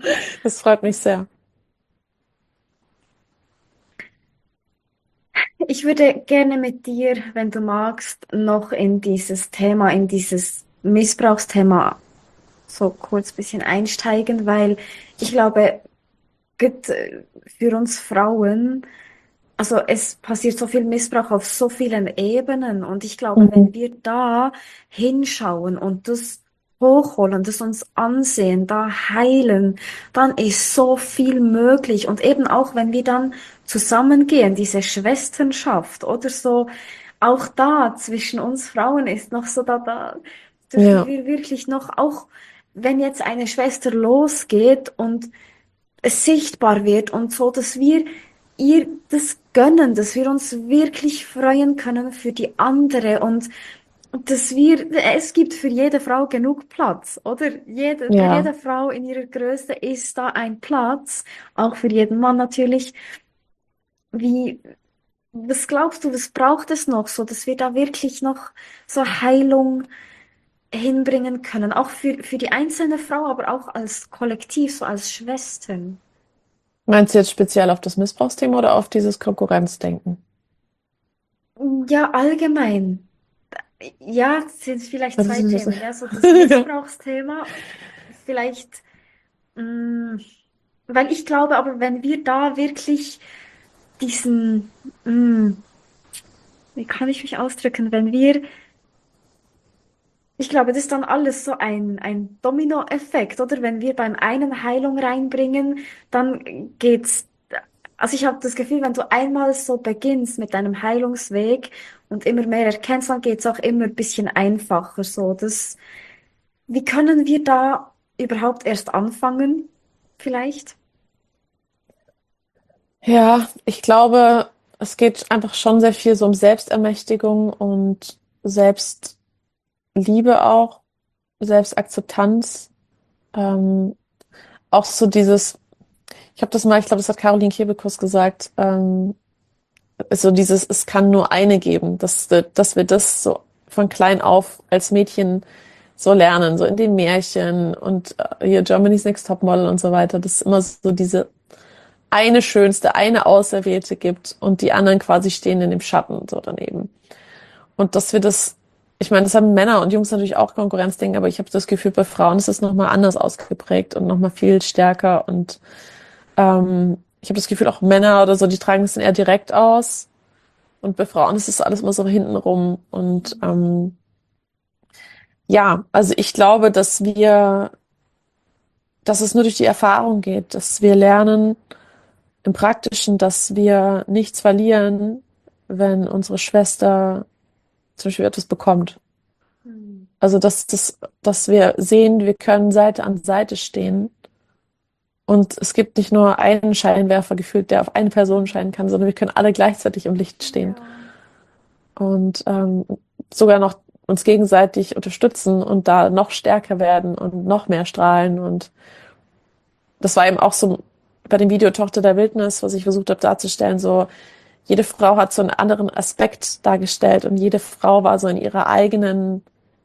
Das freut mich sehr. Ich Ich würde gerne mit dir, wenn du magst, noch in dieses Thema, in dieses Missbrauchsthema so kurz ein bisschen einsteigen, weil ich glaube, gut, äh, für uns Frauen, also es passiert so viel Missbrauch auf so vielen Ebenen und ich glaube, Mhm. wenn wir da hinschauen und das hochholen, das uns ansehen, da heilen, dann ist so viel möglich und eben auch, wenn wir dann zusammengehen, diese Schwesternschaft oder so, auch da zwischen uns Frauen ist noch so da, da dürfen Ja, wir wirklich noch, auch wenn jetzt eine Schwester losgeht und es sichtbar wird und so, dass wir ihr das gönnen, dass wir uns wirklich freuen können für die andere und dass wir, es gibt für jede Frau genug Platz, oder? Jede, für ja. jede Frau in ihrer Größe ist da ein Platz, auch für jeden Mann natürlich. Wie, was glaubst du, was braucht es noch, so dass wir da wirklich noch so Heilung hinbringen können, auch für, für die einzelne Frau, aber auch als Kollektiv, so als Schwestern? Meinst du jetzt speziell auf das Missbrauchsthema oder auf dieses Konkurrenzdenken? Ja, allgemein. Ja, es sind vielleicht Das ist zwei ein bisschen. Themen. Ja, so das Ja. Missbrauchsthema, vielleicht, mh, weil ich glaube, aber wenn wir da wirklich diesen, mh, wie kann ich mich ausdrücken, wenn wir, ich glaube, das ist dann alles so ein, ein Dominoeffekt, oder? Wenn wir beim einen Heilung reinbringen, dann geht's, also ich habe das Gefühl, wenn du einmal so beginnst mit deinem Heilungsweg und immer mehr erkennst, dann geht's auch immer ein bisschen einfacher, so. Das, wie können wir da überhaupt erst anfangen? Vielleicht? Ja, ich glaube, es geht einfach schon sehr viel so um Selbstermächtigung und Selbstliebe auch, Selbstakzeptanz. Ähm, auch so dieses, ich habe das mal, ich glaube, das hat Caroline Kebekus gesagt, ähm, so dieses, es kann nur eine geben, dass, wir- dass wir das so von klein auf als Mädchen so lernen, so in den Märchen und äh, hier Germany's Next Topmodel und so weiter, dass es immer so diese eine schönste, eine Auserwählte gibt und die anderen quasi stehen in dem Schatten so daneben. Und dass wir das, ich meine, das haben Männer und Jungs natürlich auch Konkurrenzdenken, aber ich habe das Gefühl, bei Frauen ist es nochmal anders ausgeprägt und nochmal viel stärker. Und ähm, ich habe das Gefühl, auch Männer oder so, die tragen es dann eher direkt aus. Und bei Frauen ist es alles immer so hintenrum. Und ähm, ja, also ich glaube, dass wir, dass es nur durch die Erfahrung geht, dass wir lernen im Praktischen, dass wir nichts verlieren, wenn unsere Schwester zum Beispiel etwas bekommt. Hm. Also, dass, dass, dass wir sehen, wir können Seite an Seite stehen. Und es gibt nicht nur einen Scheinwerfer gefühlt, der auf eine Person scheinen kann, sondern wir können alle gleichzeitig im Licht stehen. Ja. Und ähm, sogar noch uns gegenseitig unterstützen und da noch stärker werden und noch mehr strahlen. Und das war eben auch so bei dem Video Tochter der Wildnis, was ich versucht habe darzustellen, so jede Frau hat so einen anderen Aspekt dargestellt und jede Frau war so in ihrer eigenen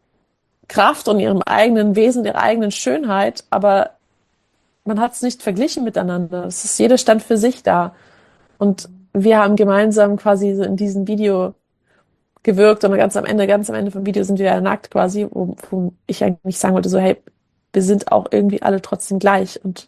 Kraft und ihrem eigenen Wesen, ihrer eigenen Schönheit, aber man hat es nicht verglichen miteinander. Es ist jeder stand für sich da. Und wir haben gemeinsam quasi so in diesem Video gewirkt und ganz am Ende, ganz am Ende vom Video sind wir ja nackt quasi, wo, wo ich eigentlich sagen wollte, so, hey, wir sind auch irgendwie alle trotzdem gleich. Und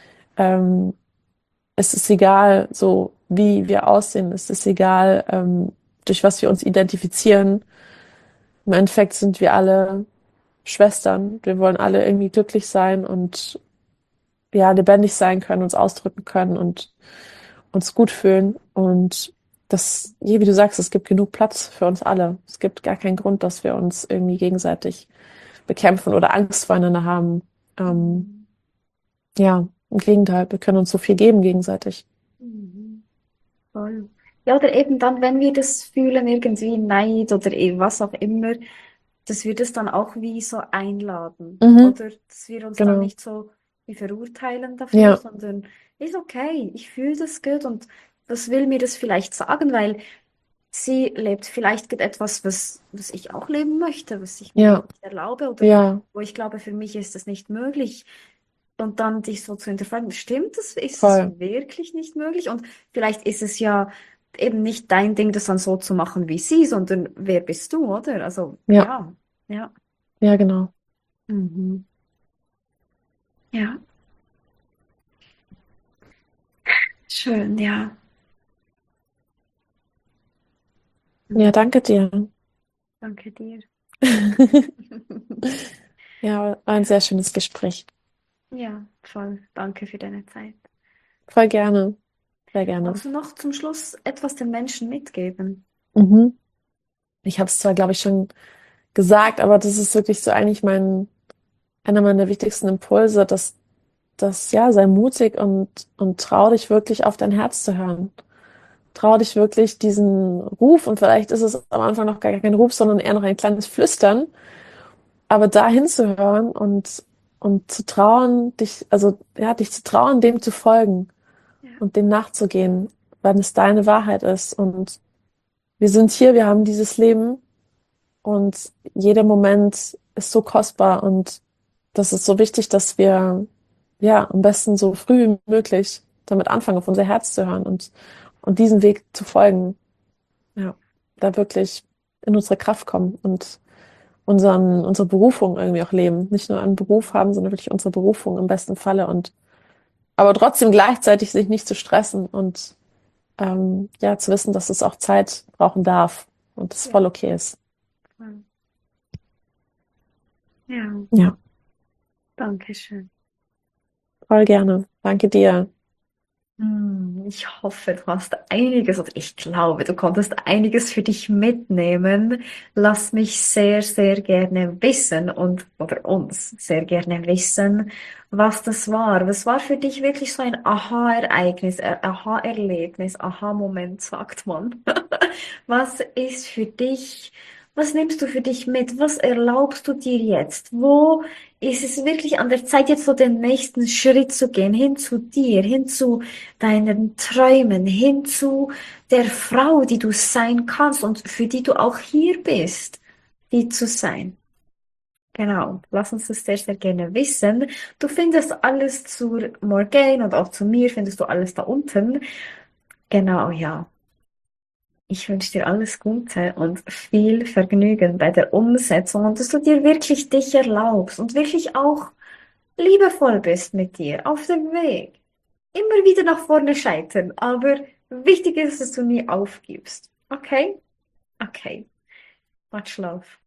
ähm, es ist egal, so wie wir aussehen, es ist egal, ähm, durch was wir uns identifizieren. Im Endeffekt sind wir alle Schwestern. Wir wollen alle irgendwie glücklich sein und ja, lebendig sein können, uns ausdrücken können und uns gut fühlen. Und das, je wie du sagst, es gibt genug Platz für uns alle. Es gibt gar keinen Grund, dass wir uns irgendwie gegenseitig bekämpfen oder Angst voreinander haben. Ähm, Mhm. ja, im Gegenteil, wir können uns so viel geben gegenseitig. Mhm. Voll. Ja, oder eben dann, wenn wir das fühlen, irgendwie Neid oder eh was auch immer, dass wir das dann auch wie so einladen. Mhm, Oder dass wir uns dann genau. nicht so wie verurteilen dafür, Ja, sondern ist okay, ich fühle das gut und was will mir das vielleicht sagen, weil sie lebt vielleicht gerade etwas, was, was ich auch leben möchte, was ich mir ja, nicht erlaube oder ja, wo ich glaube, für mich ist das nicht möglich. Und dann dich so zu hinterfragen, stimmt das? Ist es voll. wirklich nicht möglich? Und vielleicht ist es ja eben nicht dein Ding, das dann so zu machen wie sie, sondern wer bist du, oder? Also, Ja, ja, ja. ja, genau. Mhm. Ja, schön, ja. Ja, Mhm. danke dir. Danke dir. Ja, war ein sehr schönes Gespräch. Ja, voll. Danke für deine Zeit. Voll gerne, sehr gerne. Magst du noch zum Schluss etwas den Menschen mitgeben? Mhm. Ich habe es zwar, glaube ich, schon gesagt, aber das ist wirklich so eigentlich mein, einer meiner wichtigsten Impulse, dass, dass, ja, sei mutig und, und trau dich wirklich auf dein Herz zu hören. Trau dich wirklich diesen Ruf, und vielleicht ist es am Anfang noch gar kein Ruf, sondern eher noch ein kleines Flüstern, aber da hinzuhören und, und zu trauen, dich, also, ja, dich zu trauen, dem zu folgen Ja, und dem nachzugehen, weil es deine Wahrheit ist. Und wir sind hier, wir haben dieses Leben, und jeder Moment ist so kostbar, und das ist so wichtig, dass wir, ja, am besten so früh wie möglich damit anfangen, auf unser Herz zu hören und, und diesen Weg zu folgen. Ja, da wirklich in unsere Kraft kommen und unseren, unsere Berufung irgendwie auch leben. Nicht nur einen Beruf haben, sondern wirklich unsere Berufung im besten Falle, und aber trotzdem gleichzeitig sich nicht zu stressen und ähm, ja, zu wissen, dass es auch Zeit brauchen darf und es ja, voll okay ist. voll. Ja, Ja, danke schön. voll gerne. Danke dir. Hm, Ich hoffe, du hast einiges, oder ich glaube, du konntest einiges für dich mitnehmen. Lass mich sehr, sehr gerne wissen und, oder uns sehr gerne wissen, was das war. Was war für dich wirklich so ein Aha-Ereignis, äh, Aha-Erlebnis, Aha-Moment, sagt man? Was ist für dich, was nimmst du für dich mit? Was erlaubst du dir jetzt? Wo ist es wirklich an der Zeit, jetzt so den nächsten Schritt zu gehen, hin zu dir, hin zu deinen Träumen, hin zu der Frau, die du sein kannst und für die du auch hier bist, die zu sein? Genau, lass uns das sehr, sehr gerne wissen. Du findest alles zu Morgane und auch zu mir, findest du alles da unten. Genau, ja. Ich wünsche dir alles Gute und viel Vergnügen bei der Umsetzung und dass du dir wirklich dich erlaubst und wirklich auch liebevoll bist mit dir auf dem Weg. Immer wieder nach vorne scheitern, aber wichtig ist, dass du nie aufgibst. Okay? Okay. Much love.